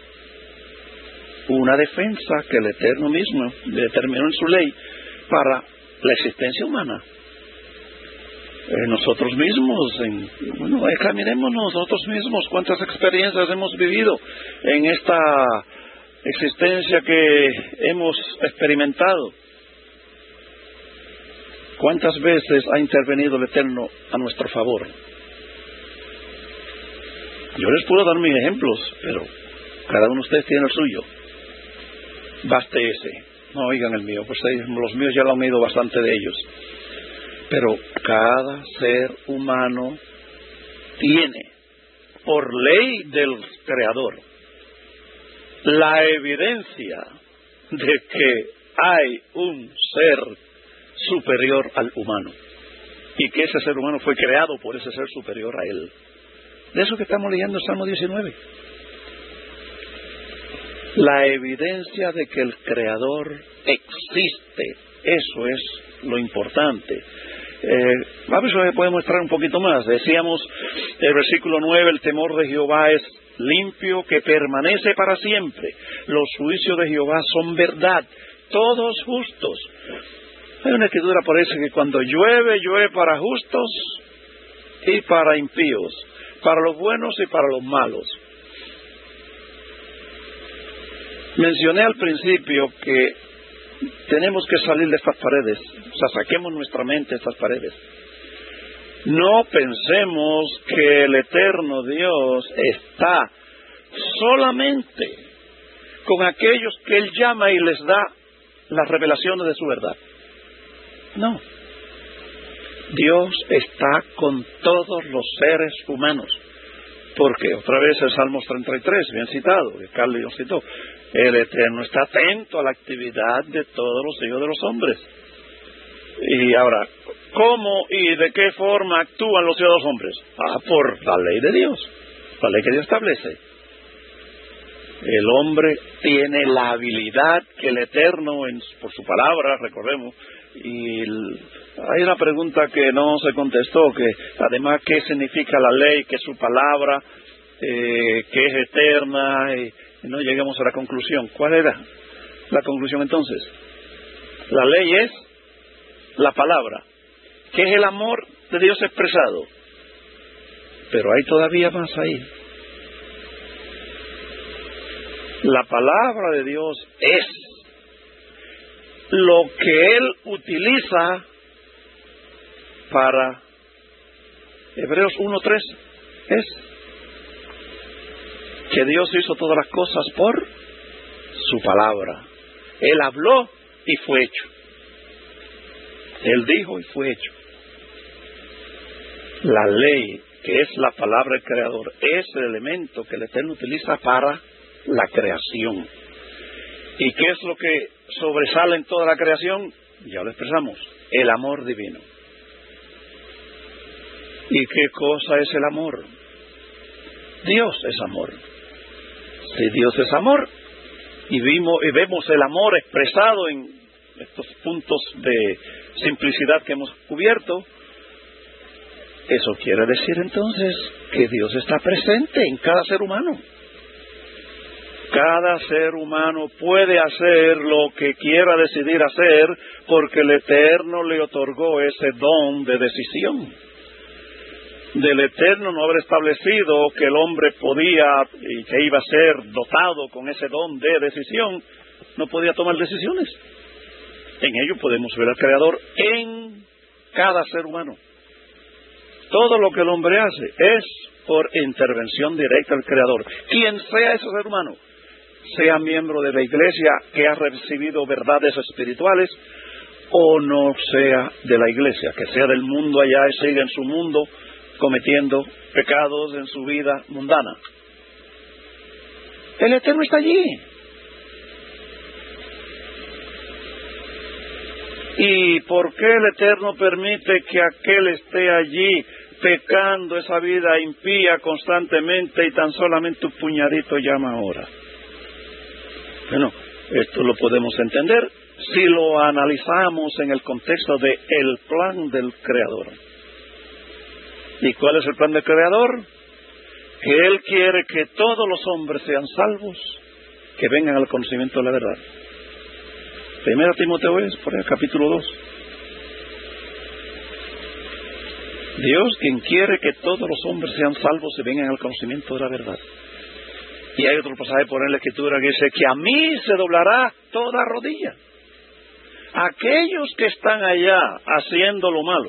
Una defensa que el Eterno mismo determinó en su ley para la existencia humana. Eh, nosotros mismos, en, bueno, examinemos nosotros mismos cuántas experiencias hemos vivido en esta existencia que hemos experimentado. ¿Cuántas veces ha intervenido el Eterno a nuestro favor? Yo les puedo dar mis ejemplos, pero cada uno de ustedes tiene el suyo. Baste ese. No oigan el mío, pues los míos ya lo han oído bastante de ellos. Pero cada ser humano tiene, por ley del Creador, la evidencia de que hay un ser superior al humano y que ese ser humano fue creado por ese ser superior a él. De eso que estamos leyendo en Salmo diecinueve. La evidencia de que el Creador existe, eso es lo importante. Eh, a ver si me puede mostrar un poquito más. Decíamos, el versículo nueve, el temor de Jehová es limpio, que permanece para siempre. Los juicios de Jehová son verdad, todos justos. Hay una escritura por eso que cuando llueve, llueve para justos y para impíos, para los buenos y para los malos. Mencioné al principio que tenemos que salir de estas paredes, o sea, saquemos nuestra mente de estas paredes. No pensemos que el eterno Dios está solamente con aquellos que Él llama y les da las revelaciones de su verdad. No. Dios está con todos los seres humanos. Porque otra vez el Salmos treinta y tres, bien citado, que Carlos lo citó, el Eterno está atento a la actividad de todos los hijos de los hombres. Y ahora, ¿cómo y de qué forma actúan los hijos de los hombres? Ah, por la ley de Dios, la ley que Dios establece. El hombre tiene la habilidad que el Eterno, en, por su palabra, recordemos, y el, hay una pregunta que no se contestó, que además, ¿qué significa la ley? ¿Qué es su palabra? Eh, ¿Qué es eterna? Y, y no llegamos a la conclusión. ¿Cuál era la conclusión entonces? La ley es la palabra, que es el amor de Dios expresado. Pero hay todavía más ahí. La palabra de Dios es lo que Él utiliza para Hebreos uno tres es que Dios hizo todas las cosas por su palabra. Él habló y fue hecho. Él dijo y fue hecho. La ley, que es la palabra del Creador, es el elemento que el Eterno utiliza para la creación. ¿Y qué es lo que sobresale en toda la creación? Ya lo expresamos, el amor divino. ¿Y qué cosa es el amor? Dios es amor. Si Dios es amor, y, vimos, y vemos el amor expresado en estos puntos de simplicidad que hemos cubierto, eso quiere decir entonces que Dios está presente en cada ser humano. Cada ser humano puede hacer lo que quiera decidir hacer porque el Eterno le otorgó ese don de decisión. Del Eterno no haber establecido que el hombre podía y que iba a ser dotado con ese don de decisión, no podía tomar decisiones. En ello podemos ver al Creador en cada ser humano. Todo lo que el hombre hace es por intervención directa del Creador. Quien sea ese ser humano, sea miembro de la iglesia que ha recibido verdades espirituales, o no sea de la iglesia, que sea del mundo allá y siga en su mundo cometiendo pecados en su vida mundana. El Eterno está allí. ¿Y por qué el Eterno permite que aquel esté allí pecando esa vida impía constantemente y tan solamente un puñadito llama ahora? Bueno, esto lo podemos entender si lo analizamos en el contexto de el plan del Creador. ¿Y cuál es el plan del Creador? Que Él quiere que todos los hombres sean salvos, que vengan al conocimiento de la verdad. Primera Timoteo es, por el capítulo dos. Dios quien quiere que todos los hombres sean salvos y vengan al conocimiento de la verdad. Y hay otro pasaje por en la Escritura que dice que a mí se doblará toda rodilla. Aquellos que están allá haciendo lo malo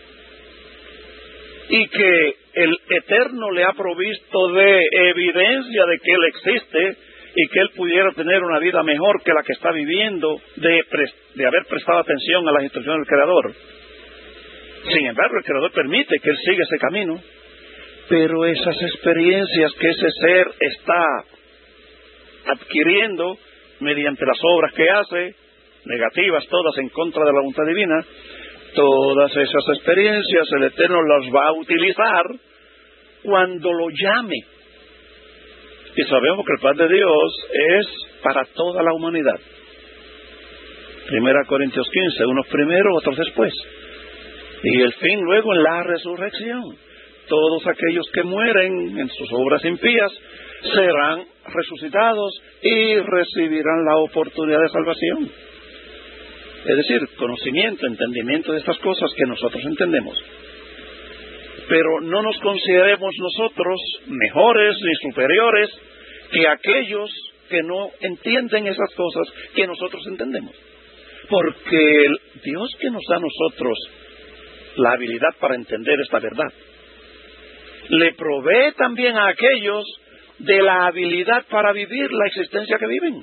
y que el Eterno le ha provisto de evidencia de que Él existe y que Él pudiera tener una vida mejor que la que está viviendo de, de haber prestado atención a las instrucciones del Creador. Sin embargo, el Creador permite que Él siga ese camino, pero esas experiencias que ese ser está adquiriendo mediante las obras que hace, negativas todas en contra de la voluntad divina, todas esas experiencias el Eterno las va a utilizar cuando lo llame. Y sabemos que el plan de Dios es para toda la humanidad. Primera Corintios quince, unos primero, otros después. Y el fin luego en la resurrección. Todos aquellos que mueren en sus obras impías serán resucitados y recibirán la oportunidad de salvación. Es decir, conocimiento, entendimiento de estas cosas que nosotros entendemos. Pero no nos consideremos nosotros mejores ni superiores que aquellos que no entienden esas cosas que nosotros entendemos. Porque el Dios que nos da a nosotros la habilidad para entender esta verdad, le provee también a aquellos de la habilidad para vivir la existencia que viven.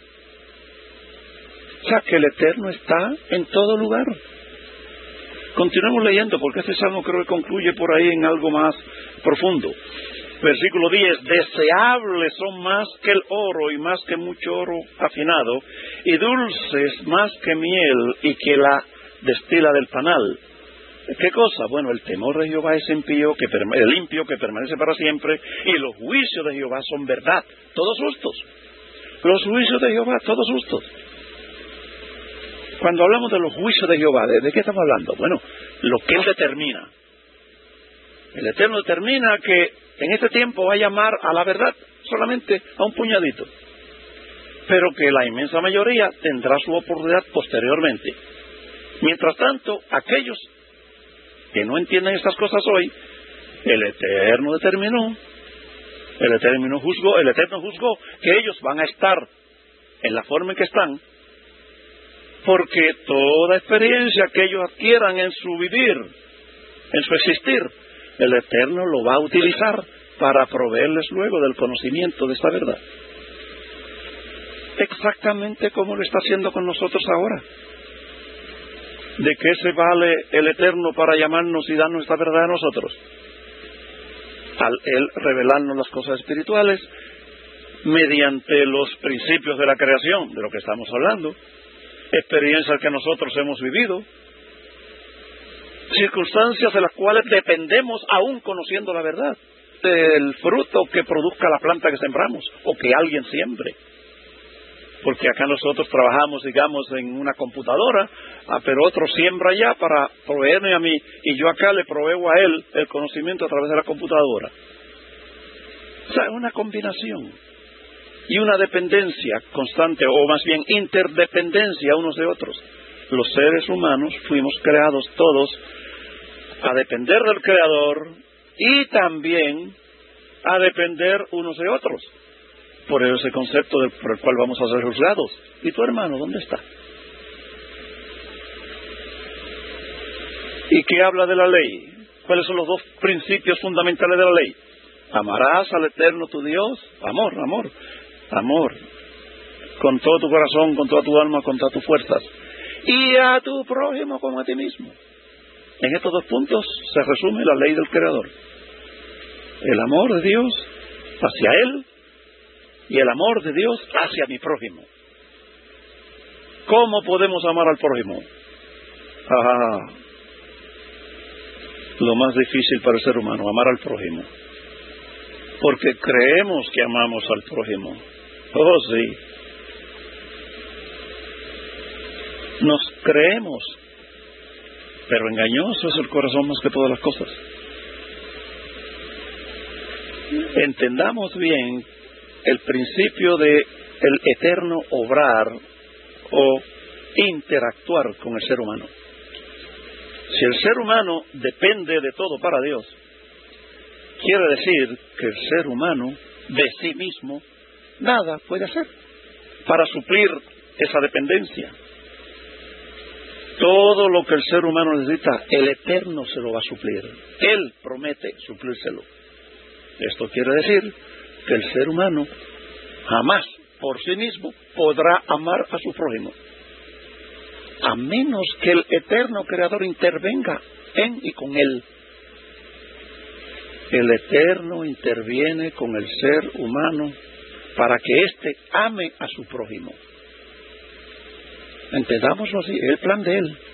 O sea, que el Eterno está en todo lugar. Continuemos leyendo, porque este salmo creo que concluye por ahí en algo más profundo. Versículo diez, deseables son más que el oro y más que mucho oro afinado, y dulces más que miel y que la destila del panal. ¿Qué cosa? Bueno, el temor de Jehová es impío, que el limpio que permanece para siempre, y los juicios de Jehová son verdad, todos justos. Los juicios de Jehová, todos justos. Cuando hablamos de los juicios de Jehová, ¿de, de qué estamos hablando? Bueno, lo que Él determina. El Eterno determina que en este tiempo va a llamar a la verdad solamente a un puñadito, pero que la inmensa mayoría tendrá su oportunidad posteriormente. Mientras tanto, aquellos que no entienden estas cosas hoy, el Eterno determinó El Eterno juzgó, el Eterno juzgó que ellos van a estar en la forma en que están, porque toda experiencia que ellos adquieran en su vivir, en su existir, el Eterno lo va a utilizar para proveerles luego del conocimiento de esta verdad. Exactamente como lo está haciendo con nosotros ahora. ¿De qué se vale el Eterno para llamarnos y darnos esta verdad a nosotros? Al Él revelarnos las cosas espirituales mediante los principios de la creación, de lo que estamos hablando, experiencias que nosotros hemos vivido, circunstancias de las cuales dependemos aún conociendo la verdad, del fruto que produzca la planta que sembramos o que alguien siembre. Porque acá nosotros trabajamos, digamos, en una computadora, ah, pero otro siembra allá para proveerme a mí, y yo acá le proveo a él el conocimiento a través de la computadora. O sea, es una combinación y una dependencia constante, o más bien interdependencia unos de otros. Los seres humanos fuimos creados todos a depender del Creador y también a depender unos de otros. Por eso ese concepto del, por el cual vamos a ser juzgados. ¿Y tu hermano dónde está? ¿Y qué habla de la ley? ¿Cuáles son los dos principios fundamentales de la ley? Amarás al Eterno tu Dios. Amor, amor, amor. Con todo tu corazón, con toda tu alma, con todas tus fuerzas. Y a tu prójimo como a ti mismo. En estos dos puntos se resume la ley del Creador. El amor de Dios hacia Él y el amor de Dios hacia mi prójimo. ¿Cómo podemos amar al prójimo? Ah, lo más difícil para el ser humano, amar al prójimo. Porque creemos que amamos al prójimo. Oh, sí. Nos creemos, pero engañoso es el corazón más que todas las cosas. Entendamos bien el principio de el eterno obrar o interactuar con el ser humano. Si el ser humano depende de todo para Dios, quiere decir que el ser humano de sí mismo nada puede hacer para suplir esa dependencia. Todo lo que el ser humano necesita, el Eterno se lo va a suplir. Él promete suplírselo. Esto quiere decir que el ser humano jamás por sí mismo podrá amar a su prójimo, a menos que el eterno Creador intervenga en y con él. El Eterno interviene con el ser humano para que éste ame a su prójimo. Entendámoslo así, es el plan de Él.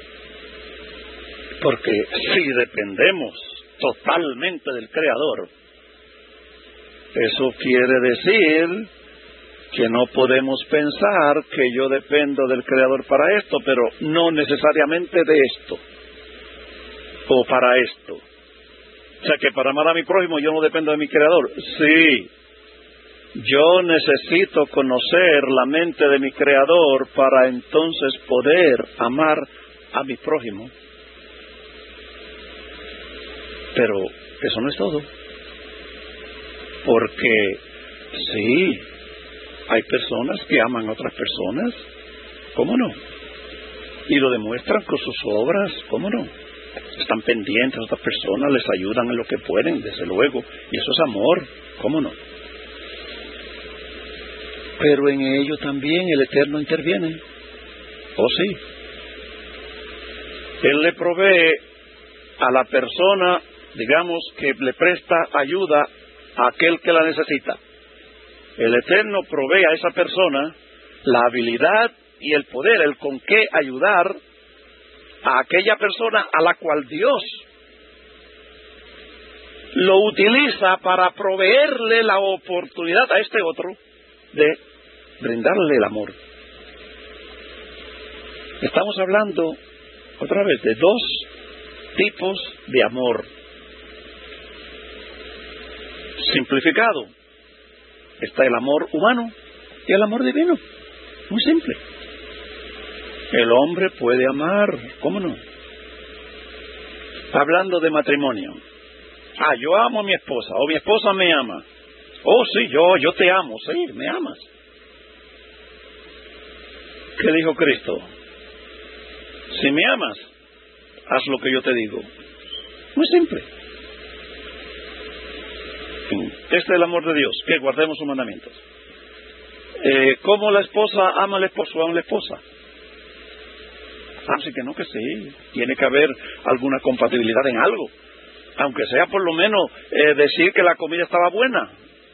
Porque si dependemos totalmente del Creador, eso quiere decir que no podemos pensar que yo dependo del Creador para esto, pero no necesariamente de esto, o para esto. O sea que para amar a mi prójimo yo no dependo de mi Creador. Sí, yo necesito conocer la mente de mi Creador para entonces poder amar a mi prójimo. Pero eso no es todo. Porque sí, hay personas que aman a otras personas, ¿cómo no? Y lo demuestran con sus obras, ¿cómo no? Están pendientes a otras personas, les ayudan en lo que pueden, desde luego, y eso es amor, ¿cómo no? Pero en ello también el Eterno interviene. ¿Oh sí? Él le provee a la persona, digamos, que le presta ayuda a aquel que la necesita. El Eterno provee a esa persona la habilidad y el poder, el con qué ayudar a aquella persona a la cual Dios lo utiliza para proveerle la oportunidad a este otro de brindarle el amor. Estamos hablando otra vez de dos tipos de amor. Simplificado, está el amor humano y el amor divino. Muy simple. El hombre puede amar, ¿cómo no? Hablando de matrimonio. Ah, yo amo a mi esposa, o mi esposa me ama. Oh, sí, yo, yo te amo. Sí, me amas. ¿Qué dijo Cristo? Si me amas, haz lo que yo te digo. Muy simple. Este es el amor de Dios, que guardemos sus mandamientos. Eh, ¿Cómo la esposa ama al esposo, ama a la esposa? Así que no, que sí. Tiene que haber alguna compatibilidad en algo. Aunque sea por lo menos eh, decir que la comida estaba buena.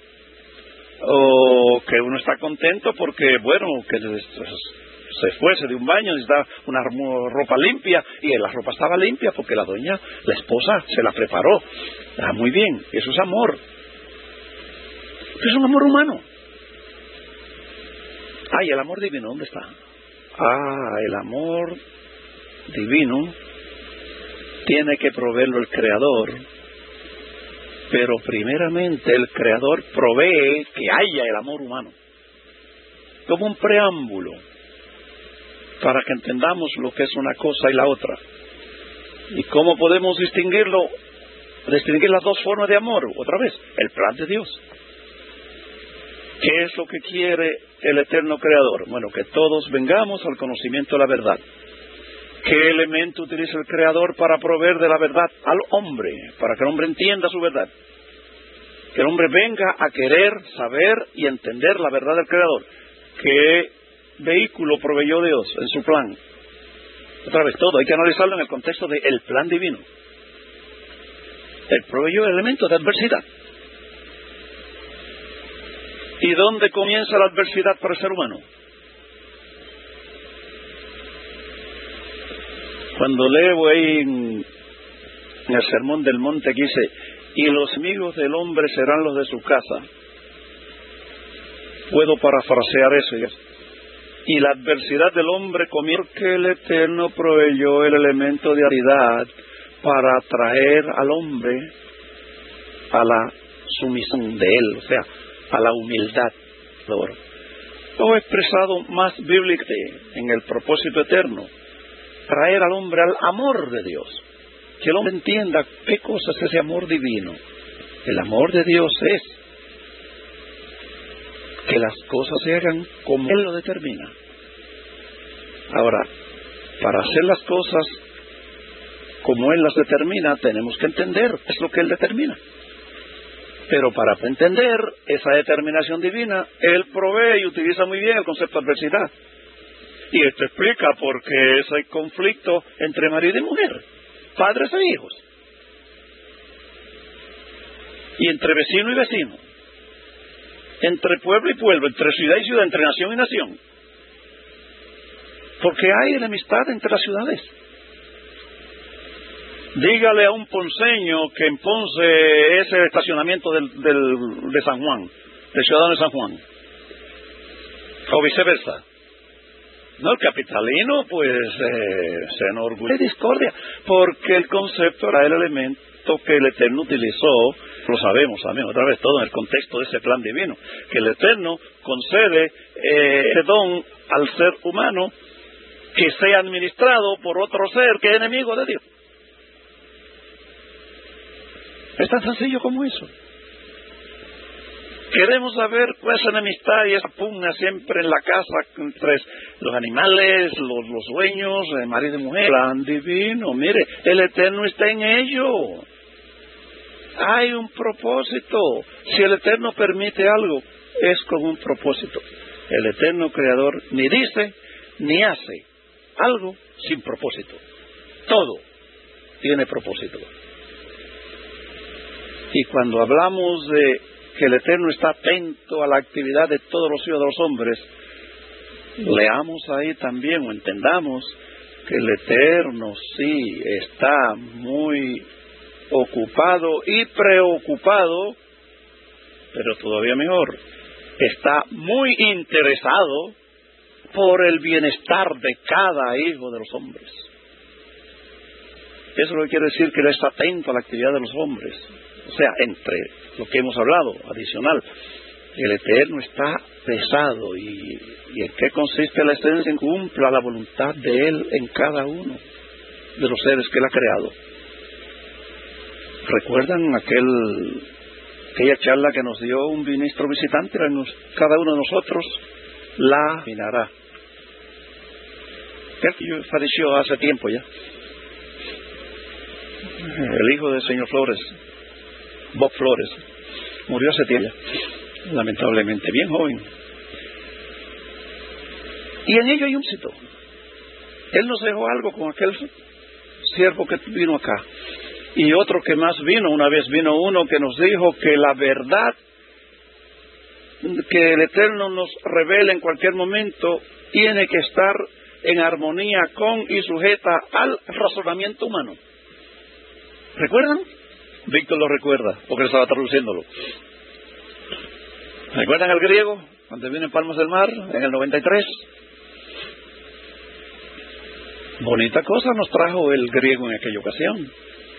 O que uno está contento porque, bueno, que se fuese de un baño, necesitaba una ropa limpia, y la ropa estaba limpia porque la doña, la esposa, se la preparó. Ah, muy bien, eso es amor. Pero es un amor humano. Ay, el amor divino, ¿dónde está? Ah, el amor divino tiene que proveerlo el Creador, pero primeramente el Creador provee que haya el amor humano, como un preámbulo, para que entendamos lo que es una cosa y la otra. ¿Y cómo podemos distinguirlo? Distinguir las dos formas de amor. Otra vez, el plan de Dios. ¿Qué es lo que quiere el eterno Creador? Bueno, que todos vengamos al conocimiento de la verdad. ¿Qué elemento utiliza el Creador para proveer de la verdad al hombre? Para que el hombre entienda su verdad. Que el hombre venga a querer, saber y entender la verdad del Creador. ¿Qué vehículo proveyó Dios en su plan? Otra vez, todo hay que analizarlo en el contexto del plan divino. Él proveyó elementos de adversidad. ¿Y dónde comienza la adversidad para el ser humano? Cuando leo ahí en, en el Sermón del Monte que dice, y los enemigos del hombre serán los de su casa. Puedo parafrasear eso. ¿Ya? Y la adversidad del hombre comienza porque el Eterno proveyó el elemento de habilidad para atraer al hombre a la sumisión de él, o sea, a la humildad. Todo expresado más bíblicamente en el propósito eterno, traer al hombre al amor de Dios, que el hombre entienda qué cosa es ese amor divino. El amor de Dios es que las cosas se hagan como Él lo determina. Ahora, para hacer las cosas como Él las determina, tenemos que entender qué es lo que Él determina. Pero para entender esa determinación divina, Él provee y utiliza muy bien el concepto de adversidad. Y esto explica por qué ese conflicto entre marido y mujer, padres e hijos, y entre vecino y vecino, entre pueblo y pueblo, entre ciudad y ciudad, entre nación y nación. Porque hay enemistad entre las ciudades. Dígale a un ponceño que en Ponce es el estacionamiento del, del, de San Juan, del ciudadano de San Juan, o viceversa. No, el capitalino pues eh, se enorgullece de discordia, porque el concepto era el elemento que el Eterno utilizó, lo sabemos también, otra vez todo en el contexto de ese plan divino, que el Eterno concede eh, ese don al ser humano que sea administrado por otro ser que es enemigo de Dios. Es tan sencillo como eso. Queremos saber cuál es esa enemistad y esa pugna siempre en la casa entre los animales, los, los dueños, el marido y mujer. Plan divino, mire, el Eterno está en ello. Hay un propósito. Si el Eterno permite algo, es con un propósito. El Eterno Creador ni dice ni hace algo sin propósito. Todo tiene propósito. Y cuando hablamos de que el Eterno está atento a la actividad de todos los hijos de los hombres, leamos ahí también o entendamos que el Eterno sí está muy ocupado y preocupado, pero todavía mejor, está muy interesado por el bienestar de cada hijo de los hombres. Eso es lo que quiere decir que Él está atento a la actividad de los hombres. O sea, entre lo que hemos hablado, adicional, el Eterno está pesado. ¿Y, y en qué consiste la esencia? En cumpla la voluntad de Él en cada uno de los seres que Él ha creado. ¿Recuerdan aquel aquella charla que nos dio un ministro visitante, cada uno de nosotros la mirará. Él falleció hace tiempo ya. El hijo del señor Flores, Bob Flores, murió hace tiempo ya, lamentablemente, bien joven. Y en ello hay un cito. Él nos dejó algo con aquel siervo que vino acá. Y otro que más vino, una vez vino uno que nos dijo que la verdad que el Eterno nos revela en cualquier momento tiene que estar en armonía con y sujeta al razonamiento humano. ¿Recuerdan? Víctor lo recuerda, porque él estaba traduciéndolo. ¿Recuerdan el griego? Cuando vino en Palmas del Mar, en el noventa y tres. Bonita cosa nos trajo el griego en aquella ocasión.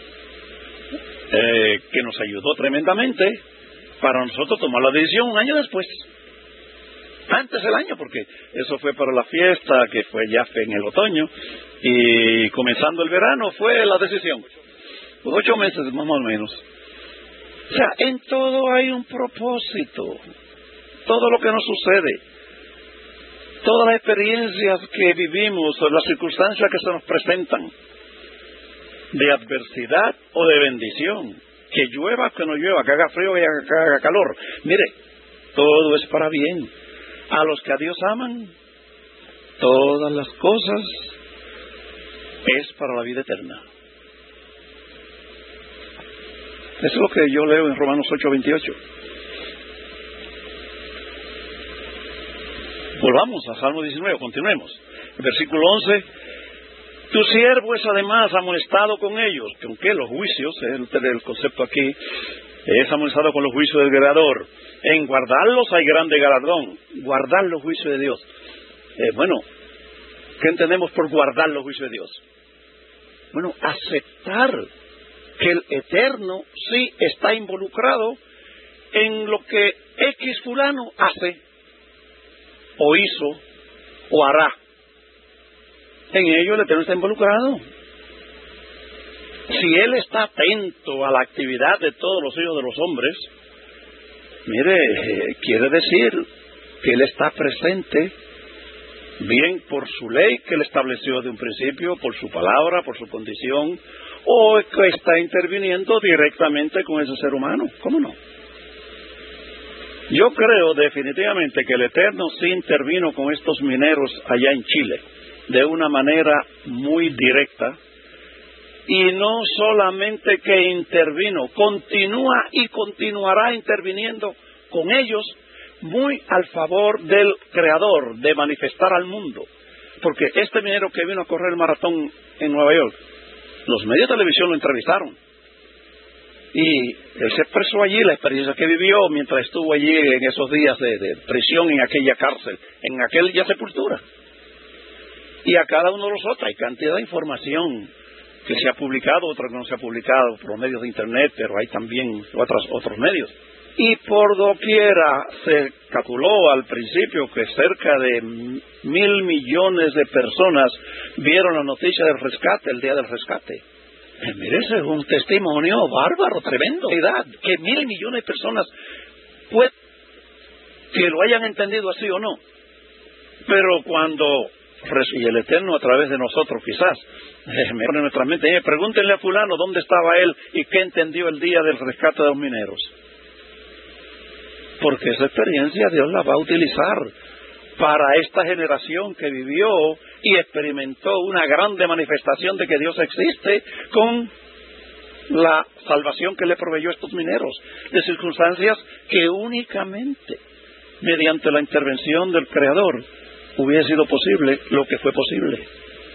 Eh, que nos ayudó tremendamente para nosotros tomar la decisión un año después. Antes del año, porque eso fue para la fiesta, que fue ya en el otoño, y comenzando el verano fue la decisión. Ocho meses más o menos. O sea, en todo hay un propósito. Todo lo que nos sucede, todas las experiencias que vivimos, o las circunstancias que se nos presentan, de adversidad o de bendición, que llueva, que no llueva, que haga frío, que haga calor. Mire, todo es para bien. A los que a Dios aman, todas las cosas es para la vida eterna. Eso es lo que yo leo en Romanos ocho veintiocho. Volvamos a Salmo diecinueve, continuemos. El versículo once. Tu siervo es además amonestado con ellos, que aunque los juicios, es el, el concepto aquí, es amonestado con los juicios del Creador. En guardarlos hay grande galardón. Guardar los juicios de Dios. Eh, bueno, ¿qué entendemos por guardar los juicios de Dios? Bueno, aceptar que el Eterno sí está involucrado en lo que X fulano hace, o hizo, o hará. En ello el Eterno está involucrado. Si Él está atento a la actividad de todos los hijos de los hombres, mire, eh, quiere decir que Él está presente, bien por su ley que Él estableció de un principio, por su palabra, por su condición, o que está interviniendo directamente con ese ser humano. ¿Cómo no? Yo creo definitivamente que el Eterno sí intervino con estos mineros allá en Chile, de una manera muy directa, y no solamente que intervino, continúa y continuará interviniendo con ellos muy al favor del Creador, de manifestar al mundo. Porque este minero que vino a correr el maratón en Nueva York, los medios de televisión lo entrevistaron, y él se expresó allí la experiencia que vivió mientras estuvo allí en esos días de, de prisión en aquella cárcel, en aquella sepultura. Y a cada uno de los otros hay cantidad de información que se ha publicado, otra que no se ha publicado por los medios de internet, pero hay también otros, otros medios. Y por doquiera se calculó al principio que cerca de mil millones de personas vieron la noticia del rescate, el día del rescate. Eh, mire, ese es un testimonio bárbaro, tremendo. Que mil millones de personas, pues, que lo hayan entendido así o no. Pero cuando, y el Eterno a través de nosotros quizás, eh, me pone en nuestra mente, eh, pregúntenle a fulano dónde estaba él y qué entendió el día del rescate de los mineros. Porque esa experiencia Dios la va a utilizar para esta generación que vivió y experimentó una grande manifestación de que Dios existe con la salvación que le proveyó a estos mineros, de circunstancias que únicamente mediante la intervención del Creador hubiera sido posible lo que fue posible.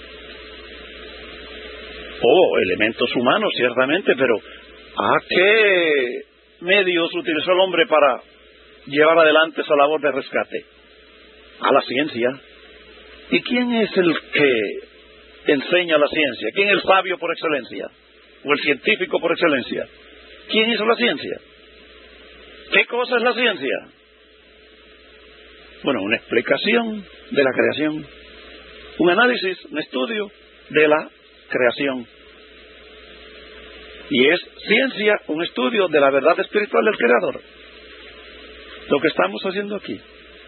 Oh, elementos humanos, ciertamente, pero ¿a qué medios utilizó el hombre para llevar adelante esa labor de rescate? A la ciencia. ¿Y quién es el que enseña la ciencia? ¿Quién es el sabio por excelencia? ¿O el científico por excelencia? ¿Quién hizo la ciencia? ¿Qué cosa es la ciencia? Bueno, una explicación de la creación, un análisis, un estudio de la creación. Y es ciencia, un estudio de la verdad espiritual del Creador. Lo que estamos haciendo aquí.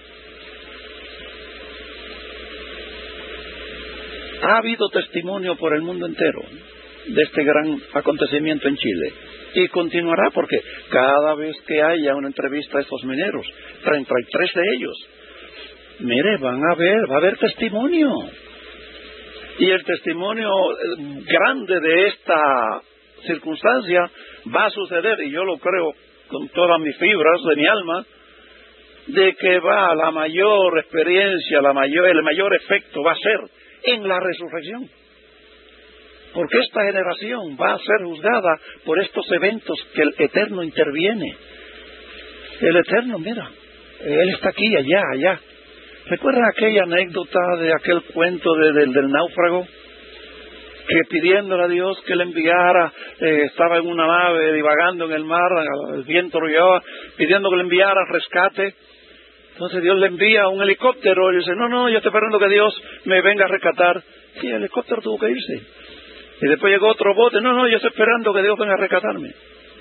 Ha habido testimonio por el mundo entero de este gran acontecimiento en Chile. Y continuará porque cada vez que haya una entrevista a estos mineros, treinta y tres de ellos, mire, van a ver, va a haber testimonio. Y el testimonio grande de esta circunstancia va a suceder, y yo lo creo con todas mis fibras de mi alma, de que va la mayor experiencia, la mayor, el mayor efecto va a ser en la resurrección. Porque esta generación va a ser juzgada por estos eventos que el Eterno interviene. El Eterno, mira, Él está aquí, allá, allá. ¿Recuerdan aquella anécdota de aquel cuento de, de, del náufrago? Que pidiéndole a Dios que le enviara, eh, estaba en una nave divagando en el mar, el viento lo llevaba, pidiendo que le enviara rescate. Entonces Dios le envía un helicóptero y dice, no, no, yo estoy esperando que Dios me venga a rescatar. Y el helicóptero tuvo que irse. Y después llegó otro bote, no, no, yo estoy esperando que Dios venga a rescatarme.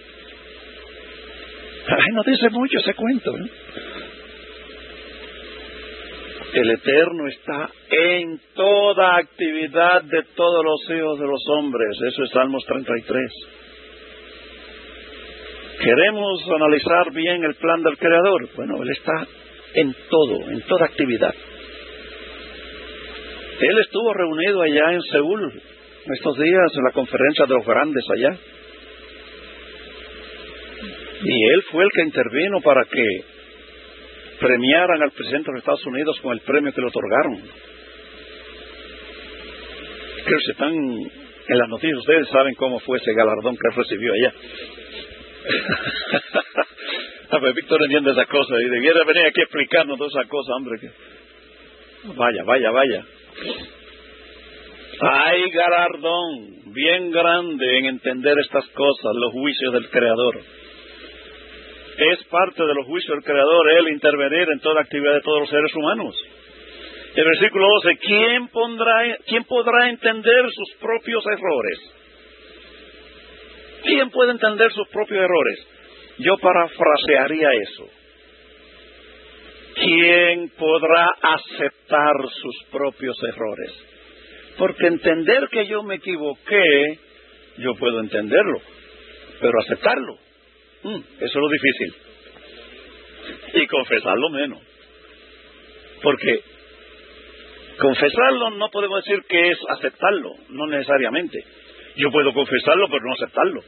Ay, no dice mucho ese cuento, ¿eh? El Eterno está en toda actividad de todos los hijos de los hombres. Eso es Salmos treinta y tres. ¿Queremos analizar bien el plan del Creador? Bueno, Él está en todo, en toda actividad. Él estuvo reunido allá en Seúl estos días en la conferencia de los grandes allá. Y Él fue el que intervino para que premiaran al presidente de los Estados Unidos con el premio que le otorgaron. Creo que están en las noticias, ustedes saben cómo fue ese galardón que él recibió allá. Ah, pues Víctor entiende esa cosa y debiera venir aquí a explicarnos toda esa cosa, hombre. Que... Vaya, vaya, vaya. Hay galardón bien grande en entender estas cosas, los juicios del Creador. Es parte de los juicios del Creador Él intervenir en toda actividad de todos los seres humanos. El versículo doce, ¿quién, pondrá, ¿quién podrá entender sus propios errores? ¿Quién puede entender sus propios errores? Yo parafrasearía eso. ¿Quién podrá aceptar sus propios errores? Porque entender que yo me equivoqué, yo puedo entenderlo, pero aceptarlo, mm, eso es lo difícil. Y confesarlo menos. Porque confesarlo no podemos decir que es aceptarlo, no necesariamente. Yo puedo confesarlo, pero no aceptarlo.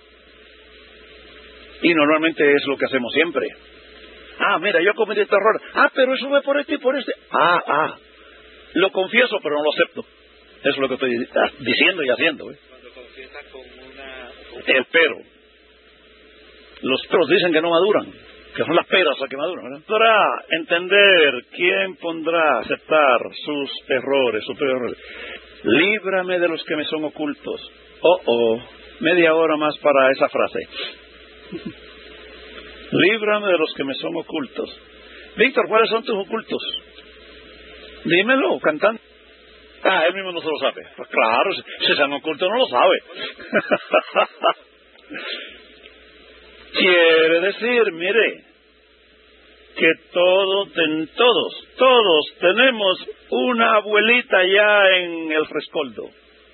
Y normalmente es lo que hacemos siempre. Ah, mira, yo cometí este error. Ah, pero eso fue por este y por este. Ah, ah. Lo confieso, pero no lo acepto. Eso es lo que estoy diciendo y haciendo. ¿eh? Cuando confiesa con una... El pero. Los peros dicen que no maduran, que son las peras las que maduran, ¿verdad? Podrá entender, ¿quién pondrá a aceptar sus errores, sus errores? Líbrame de los que me son ocultos. Oh, oh, media hora más para esa frase. Líbrame de los que me son ocultos. Víctor, ¿cuáles son tus ocultos? Dímelo, cantando. Ah, él mismo no se lo sabe. Pues claro, si, si sean ocultos no lo sabe. Quiere decir, mire, que todos, todos, todos tenemos una abuelita ya en el rescoldo.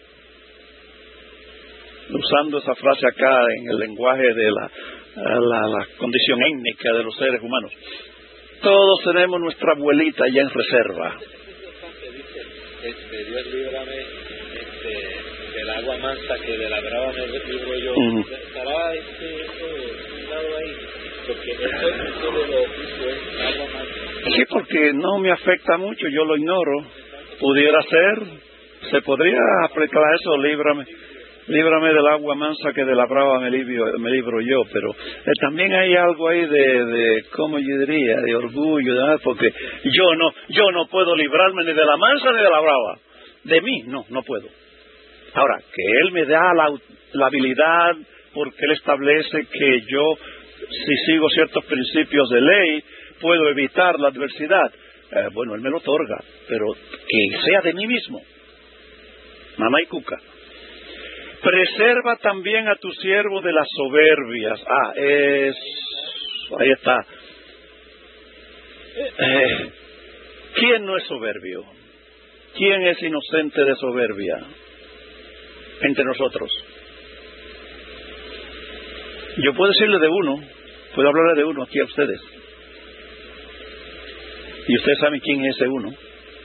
Usando esa frase acá en el lenguaje de la, la, la condición étnica de los seres humanos. Todos tenemos nuestra abuelita ya en reserva. Este, Dios líbrame este, del agua mansa que de la brava me libro yo. Uh-huh. ¿Estará este, eso un lado ahí? Porque esto es solo lo oculto, es agua mansa. Sí, porque no me afecta mucho, yo lo ignoro. Pudiera ser, se podría aplicar eso, líbrame. Líbrame del agua mansa que de la brava me libro, me libro yo, pero eh, también hay algo ahí de, de, ¿cómo yo diría? De orgullo, ¿verdad? Porque yo no, yo no puedo librarme ni de la mansa ni de la brava. De mí, no, no puedo. Ahora, que Él me da la, la habilidad, porque Él establece que yo, si sigo ciertos principios de ley, puedo evitar la adversidad. Eh, bueno, Él me lo otorga, pero que sea de mí mismo. Mamá y cuca. Preserva también a tu siervo de las soberbias. Ah, es... ahí está. Eh, ¿Quién no es soberbio? ¿Quién es inocente de soberbia entre nosotros? Yo puedo decirle de uno, puedo hablarle de uno aquí a ustedes. Y ustedes saben quién es ese uno.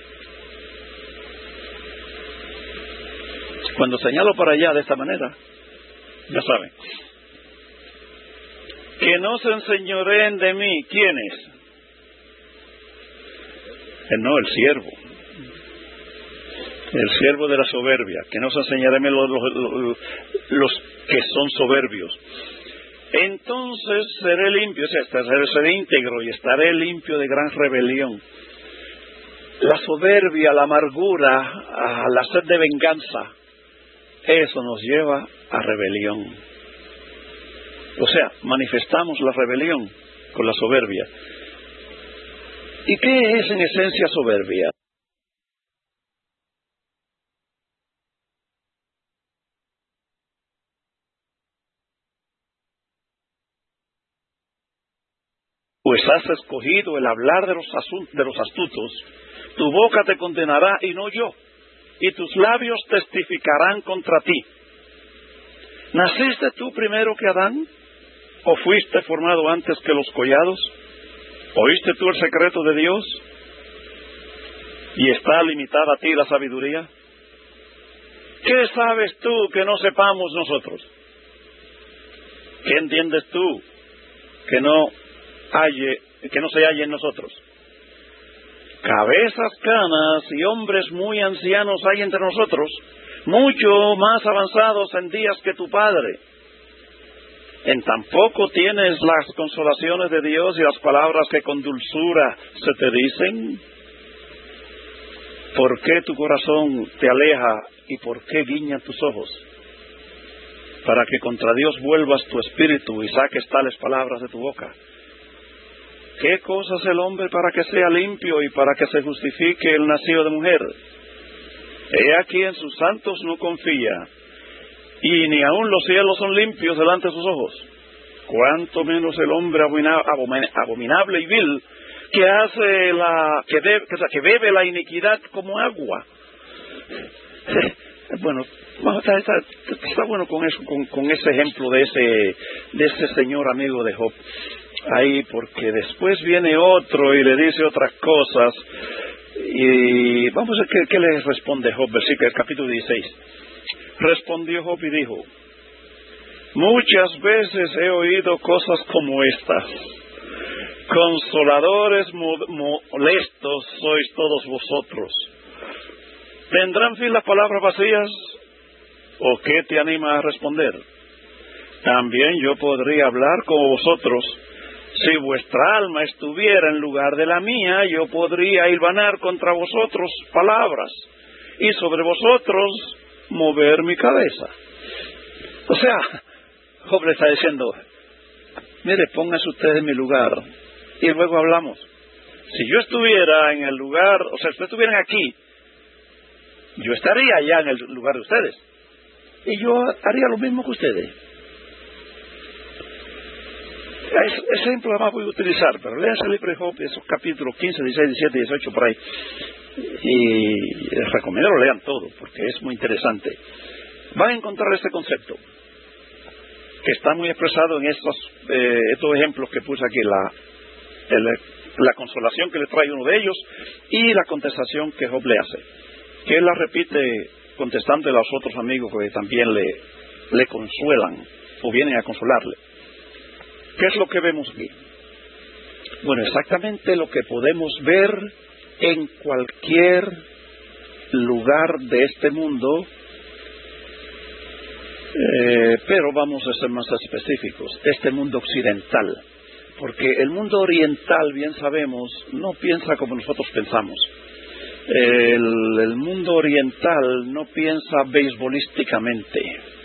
Cuando señalo para allá de esta manera, ya saben. Que no se enseñoreen de mí. ¿Quiénes? Eh, no, el siervo. El siervo de la soberbia. Que no se enseñoreen los, los, los, los que son soberbios. Entonces seré limpio, o sea, seré, seré íntegro y estaré limpio de gran rebelión. La soberbia, la amargura, la sed de venganza, eso nos lleva a rebelión. O sea, manifestamos la rebelión con la soberbia. ¿Y qué es en esencia soberbia? Pues has escogido el hablar de los, de los astutos, tu boca te condenará y no yo, y tus labios testificarán contra ti. ¿Naciste tú primero que Adán? ¿O fuiste formado antes que los collados? ¿Oíste tú el secreto de Dios? ¿Y está limitada a ti la sabiduría? ¿Qué sabes tú que no sepamos nosotros? ¿Qué entiendes tú que no halle, que no se halle en nosotros? Cabezas canas y hombres muy ancianos hay entre nosotros, mucho más avanzados en días que tu padre. En tan poco tienes las consolaciones de Dios y las palabras que con dulzura se te dicen. ¿Por qué tu corazón te aleja y por qué guiñan tus ojos? Para que contra Dios vuelvas tu espíritu y saques tales palabras de tu boca. ¿Qué cosa es el hombre para que sea limpio y para que se justifique el nacido de mujer? He aquí en sus santos no confía, y ni aun los cielos son limpios delante de sus ojos. Cuánto menos el hombre abominable y vil, que hace la, que, debe, que bebe la iniquidad como agua. Bueno, está, está, está bueno con eso, con, con ese ejemplo de ese, de ese señor amigo de Job. Ahí, porque después viene otro y le dice otras cosas. Y vamos a ver qué, qué le responde Job, versículo capítulo dieciséis. Respondió Job y dijo: muchas veces he oído cosas como estas. Consoladores molestos sois todos vosotros. ¿Tendrán fin las palabras vacías? ¿O qué te anima a responder? También yo podría hablar como vosotros. Si vuestra alma estuviera en lugar de la mía, yo podría hilvanar contra vosotros palabras, y sobre vosotros mover mi cabeza. O sea, Job le está diciendo: mire, póngase usted en mi lugar, y luego hablamos. Si yo estuviera en el lugar, o sea, si ustedes estuvieran aquí, yo estaría allá en el lugar de ustedes, y yo haría lo mismo que ustedes. Ese ejemplo además voy a utilizar, pero léanse el libro de Job, esos capítulos quince, dieciséis, diecisiete, dieciocho por ahí, y les recomiendo que lo lean todo, porque es muy interesante. Van a encontrar este concepto, que está muy expresado en estos, eh, estos ejemplos que puse aquí, la, el, la consolación que le trae uno de ellos, y la contestación que Job le hace, que él la repite contestándole a los otros amigos que también le, le consuelan, o vienen a consolarle. ¿Qué es lo que vemos aquí? Bueno, exactamente lo que podemos ver en cualquier lugar de este mundo, eh, pero vamos a ser más específicos, este mundo occidental, porque el mundo oriental, bien sabemos, no piensa como nosotros pensamos. El, el mundo oriental no piensa beisbolísticamente.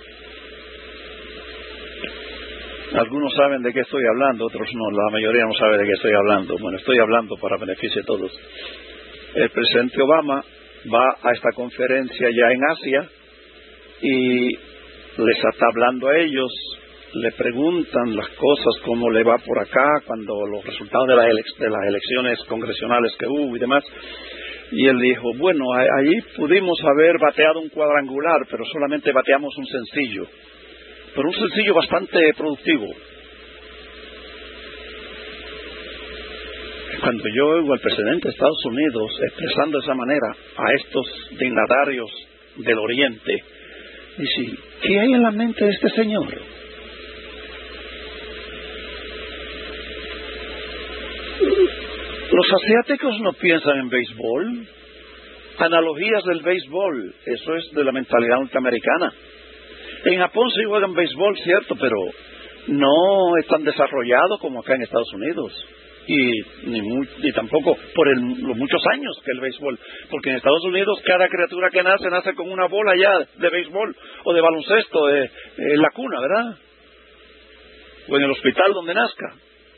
Algunos saben de qué estoy hablando, otros no, la mayoría no sabe de qué estoy hablando. Bueno, estoy hablando para beneficio de todos. El presidente Obama va a esta conferencia ya en Asia y les está hablando a ellos, le preguntan las cosas, cómo le va por acá, cuando los resultados de las, ele- de las elecciones congresionales que hubo y demás. Y él dijo, bueno, a- allí pudimos haber bateado un cuadrangular, pero solamente bateamos un sencillo. Pero un sencillo bastante productivo. Cuando yo oigo al presidente de Estados Unidos expresando de esa manera a estos dignatarios del Oriente, dice, ¿qué hay en la mente de este señor? Los asiáticos no piensan en béisbol. Analogías del béisbol, eso es de la mentalidad norteamericana. En Japón sí juegan béisbol, cierto, pero no es tan desarrollado como acá en Estados Unidos. Y ni, muy, ni tampoco por el, los muchos años que el béisbol. Porque en Estados Unidos cada criatura que nace, nace con una bola ya de béisbol o de baloncesto eh, en la cuna, ¿verdad? O en el hospital donde nazca.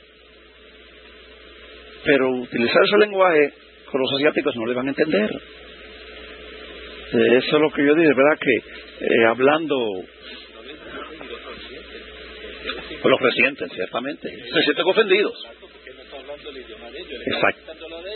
Pero utilizar ese lenguaje con los asiáticos no le van a entender. Eso es lo que yo dije, ¿verdad? Que eh, hablando con los residentes, ciertamente, se sienten ofendidos. Exacto.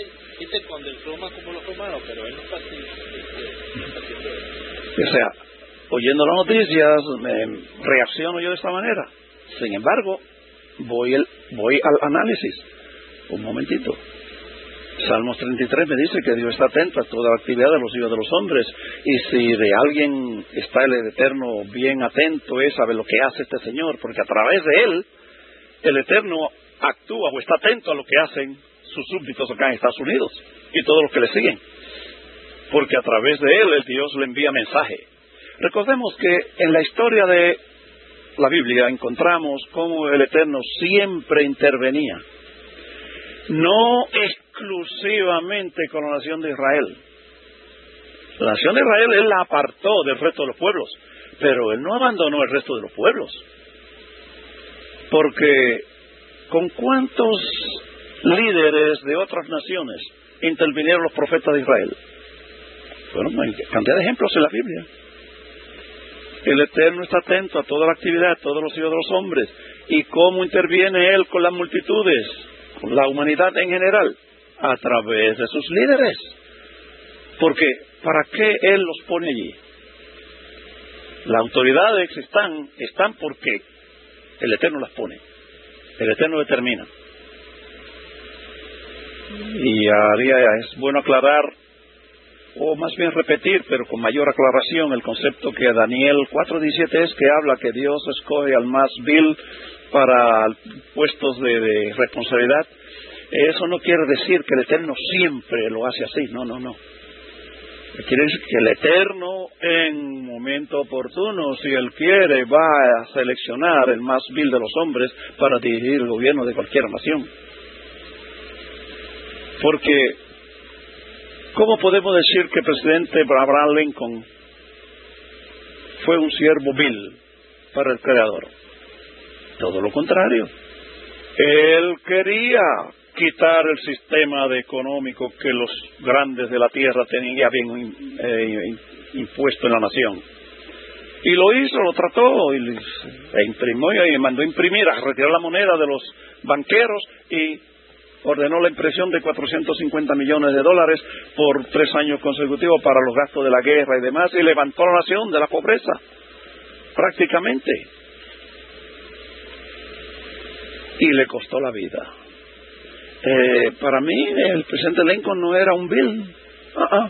O sea, oyendo las noticias, me reacciono yo de esta manera. Sin embargo, voy, el, voy al análisis. Un momentito. Salmos treinta y tres me dice que Dios está atento a toda la actividad de los hijos de los hombres, y si de alguien está el Eterno bien atento es saber lo que hace este Señor, porque a través de él el Eterno actúa o está atento a lo que hacen sus súbditos acá en Estados Unidos y todos los que le siguen, porque a través de él el Dios le envía mensaje. Recordemos que en la historia de la Biblia encontramos cómo el Eterno siempre intervenía, no exclusivamente con la nación de Israel. La nación de Israel él la apartó del resto de los pueblos, pero él no abandonó el resto de los pueblos, porque ¿con cuántos líderes de otras naciones intervinieron los profetas de Israel? Bueno, hay cantidad de ejemplos en la Biblia. El Eterno está atento a toda la actividad de todos los hijos de los hombres. ¿Y cómo interviene él con las multitudes, con la humanidad en general? A través de sus líderes. Porque ¿para qué él los pone allí? Las autoridades están, están porque el Eterno las pone. El Eterno determina. Y haría, es bueno aclarar, o más bien repetir, pero con mayor aclaración, el concepto que Daniel cuatro diecisiete es, que habla que Dios escoge al más vil para puestos de, de responsabilidad. Eso no quiere decir que el Eterno siempre lo hace así, no, no, no. Quiere decir que el Eterno, en momento oportuno, si Él quiere, va a seleccionar el más vil de los hombres para dirigir el gobierno de cualquier nación. Porque, ¿cómo podemos decir que el presidente Abraham Lincoln fue un siervo vil para el Creador? Todo lo contrario. Él quería quitar el sistema de económico que los grandes de la tierra tenían ya bien eh, impuesto en la nación. Y lo hizo, lo trató, y e imprimió y mandó imprimir, a retirar la moneda de los banqueros, y ordenó la impresión de cuatrocientos cincuenta millones de dólares por tres años consecutivos para los gastos de la guerra y demás, y levantó a la nación de la pobreza, prácticamente. Y le costó la vida. Eh, para mí, el presidente Lincoln no era un vil. Uh-uh.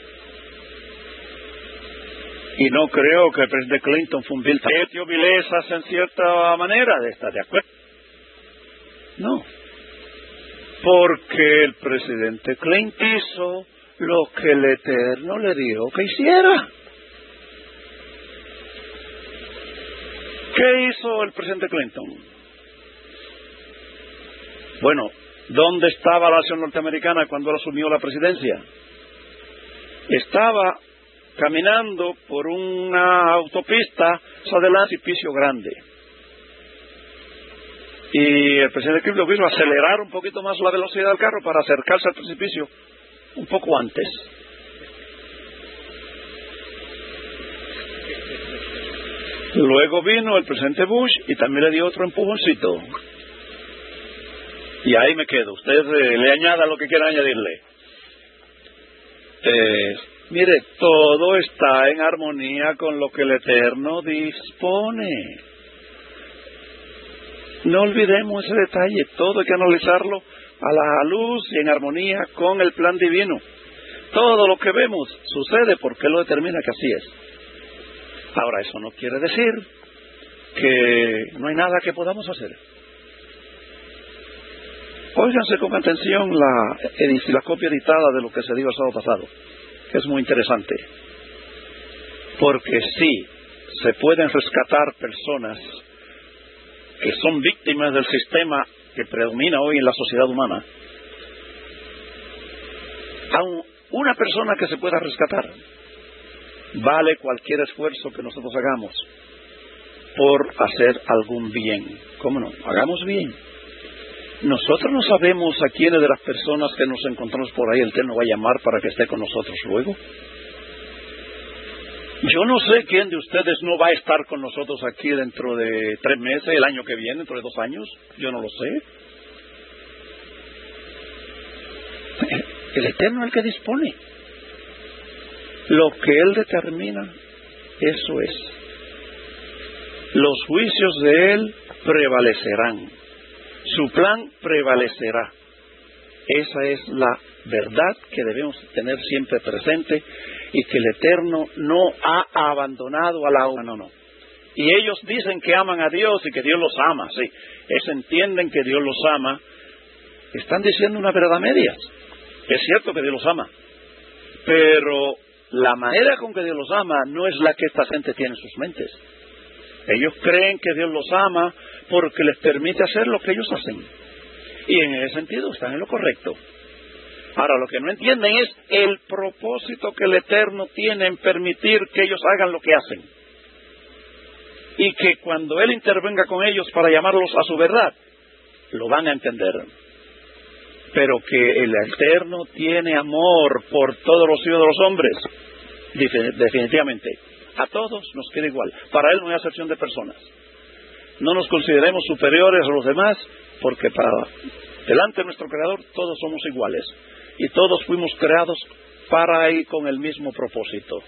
Y no creo que el presidente Clinton fue un vil. Cometió vilezas en cierta manera, de estar de acuerdo. No. Porque el presidente Clinton hizo lo que el Eterno le dijo que hiciera. ¿Qué hizo el presidente Clinton? Bueno, ¿dónde estaba la nación norteamericana cuando él asumió la presidencia? Estaba caminando por una autopista sobre el precipicio grande. Y el presidente Clinton lo quiso acelerar un poquito más la velocidad del carro para acercarse al precipicio un poco antes. Luego vino el presidente Bush y también le dio otro empujoncito. Y ahí me quedo. Usted eh, le añada lo que quiera añadirle. Eh, mire, todo está en armonía con lo que el Eterno dispone. No olvidemos ese detalle. Todo hay que analizarlo a la luz y en armonía con el plan divino. Todo lo que vemos sucede porque Él lo determina que así es. Ahora, eso no quiere decir que no hay nada que podamos hacer. Óiganse con atención la, la copia editada de lo que se dijo el sábado pasado, que es muy interesante. Porque sí, se pueden rescatar personas que son víctimas del sistema que predomina hoy en la sociedad humana. Aun una persona que se pueda rescatar vale cualquier esfuerzo que nosotros hagamos por hacer algún bien. ¿Cómo no? Hagamos bien. Nosotros no sabemos a quiénes de las personas que nos encontramos por ahí el Eterno va a llamar para que esté con nosotros luego. Yo no sé quién de ustedes no va a estar con nosotros aquí dentro de tres meses, el año que viene, dentro de dos años. Yo no lo sé. El Eterno es el que dispone. Lo que Él determina, eso es. Los juicios de Él prevalecerán. Su plan prevalecerá. Esa es la verdad que debemos tener siempre presente y que el Eterno no ha abandonado a la humanidad. No, no. Y ellos dicen que aman a Dios y que Dios los ama, sí. Ellos entienden que Dios los ama. Están diciendo una verdad a medias. Es cierto que Dios los ama, pero la manera con que Dios los ama no es la que esta gente tiene en sus mentes. Ellos creen que Dios los ama porque les permite hacer lo que ellos hacen. Y en ese sentido están en lo correcto. Ahora, lo que no entienden es el propósito que el Eterno tiene en permitir que ellos hagan lo que hacen. Y que cuando Él intervenga con ellos para llamarlos a su verdad, lo van a entender. Pero que el Eterno tiene amor por todos los hijos de los hombres, definitivamente. A todos nos quiere igual. Para Él no hay acepción de personas. No nos consideremos superiores a los demás, porque para delante de nuestro Creador todos somos iguales. Y todos fuimos creados para ir con el mismo propósito.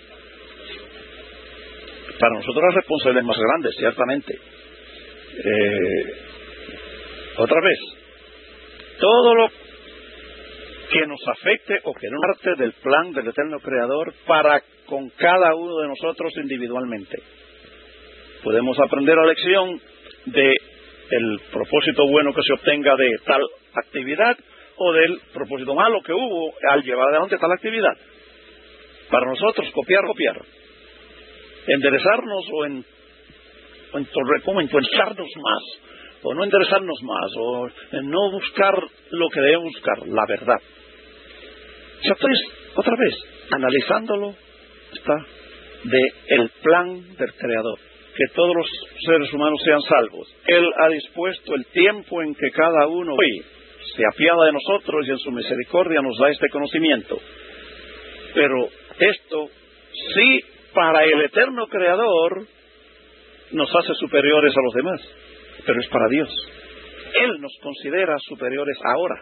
Para nosotros la responsabilidad es más grande, ciertamente. Eh, otra vez, todo lo que nos afecte o que no parte del plan del Eterno Creador para con cada uno de nosotros individualmente. Podemos aprender la lección de el propósito bueno que se obtenga de tal actividad o del propósito malo que hubo al llevar adelante tal actividad. Para nosotros, copiar, copiar. Enderezarnos o en, o en como entuercharnos más, o no enderezarnos más, o en no buscar lo que debemos buscar, la verdad. Entonces, otra vez, analizándolo, está de el plan del Creador, que todos los seres humanos sean salvos. Él ha dispuesto el tiempo en que cada uno hoy se apiada de nosotros y en su misericordia nos da este conocimiento. Pero esto sí, para el Eterno Creador nos hace superiores a los demás, pero es para Dios. Él nos considera superiores ahora.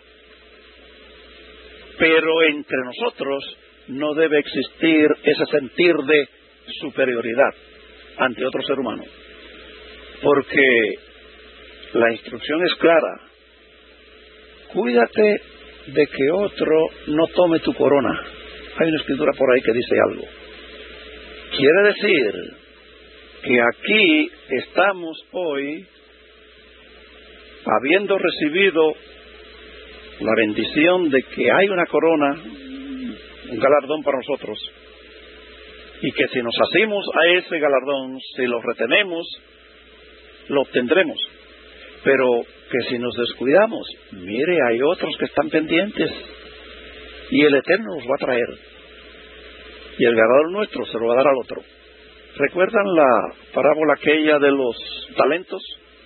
Pero entre nosotros no debe existir ese sentir de superioridad ante otro ser humano. Porque la instrucción es clara. Cuídate de que otro no tome tu corona. Hay una escritura por ahí que dice algo. Quiere decir que aquí estamos hoy habiendo recibido la bendición de que hay una corona, un galardón para nosotros, y que si nos hacemos a ese galardón, si lo retenemos, lo obtendremos. Pero que si nos descuidamos, mire, hay otros que están pendientes y el Eterno nos va a traer y el galardón nuestro se lo va a dar al otro. ¿Recuerdan la parábola aquella de los talentos?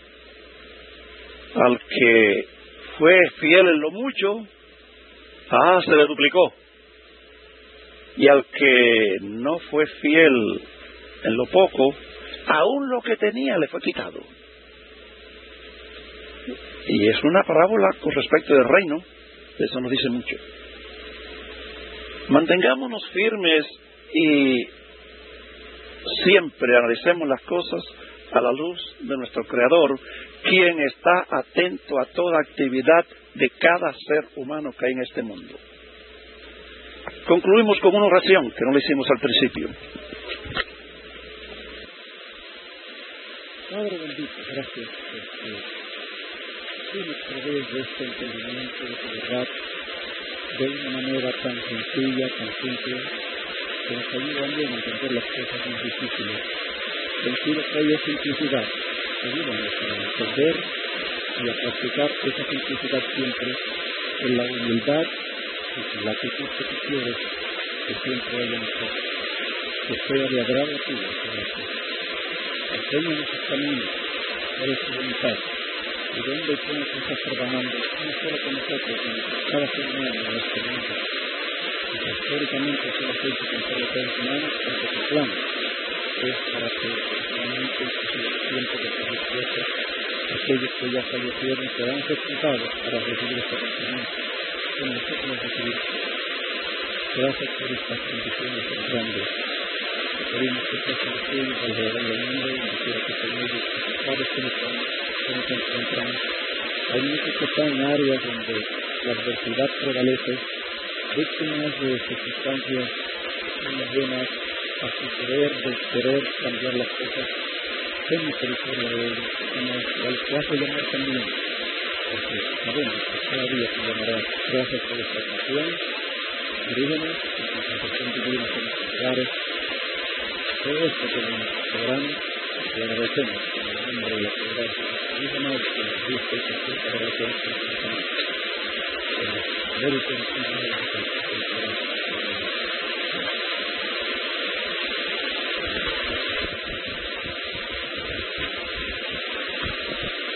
Al que fue fiel en lo mucho, ah, se le duplicó. Y al que no fue fiel en lo poco, aún lo que tenía le fue quitado. Y es una parábola con respecto del reino, eso nos dice mucho. Mantengámonos firmes y siempre analicemos las cosas a la luz de nuestro Creador, quien está atento a toda actividad de cada ser humano que hay en este mundo. Concluimos con una oración que no le hicimos al principio. Padre bendito, gracias porque tú nos provees de este entendimiento de tu verdad de una manera tan sencilla, tan simple, que nos ayuda también a entender las cosas más difíciles. Sentido que haya simplicidad, ayúdanos a entender y a practicar esa simplicidad siempre en la humildad y con la actitud que tú quieres que siempre haya en nosotros, que sea de agrado tuyo, Señor. Enséñanos sus caminos, cuál es tu voluntad, y dónde y cómo tú estás trabajando, no solo con nosotros, sino con cada ser humano en este mundo. Y que históricamente tú lo has hecho con todos los seres humanos, porque tu plan es para que realmente en los tiempos de tu respuesta, aquellos que ya fallecieron serán rescatados para recibir este conocimiento, como nosotros los recibimos. Gracias por estas bendiciones tan grandes. Pedimos que seas conocido alrededor del mundo y quiero que te ayudes a los padres que nos encontramos. Hay muchos que están en áreas donde la adversidad prevalece, víctimas de circunstancias muy buenas a su poder de querer cambiar las cosas. Ten misericordia de ellos, como te hace llamar también, porque sabemos que cada día te llamarás. Gracias por esta ocasión. Dirígenos en tu protección divina con nuestros hogares. Todo esto que nos oramos y agradecemos en el nombre de la Trinidad de Jesucristo, que nos diste y que siempre agradecemos por su amor. Mérito en su nombre de Jesucristo. Thank you.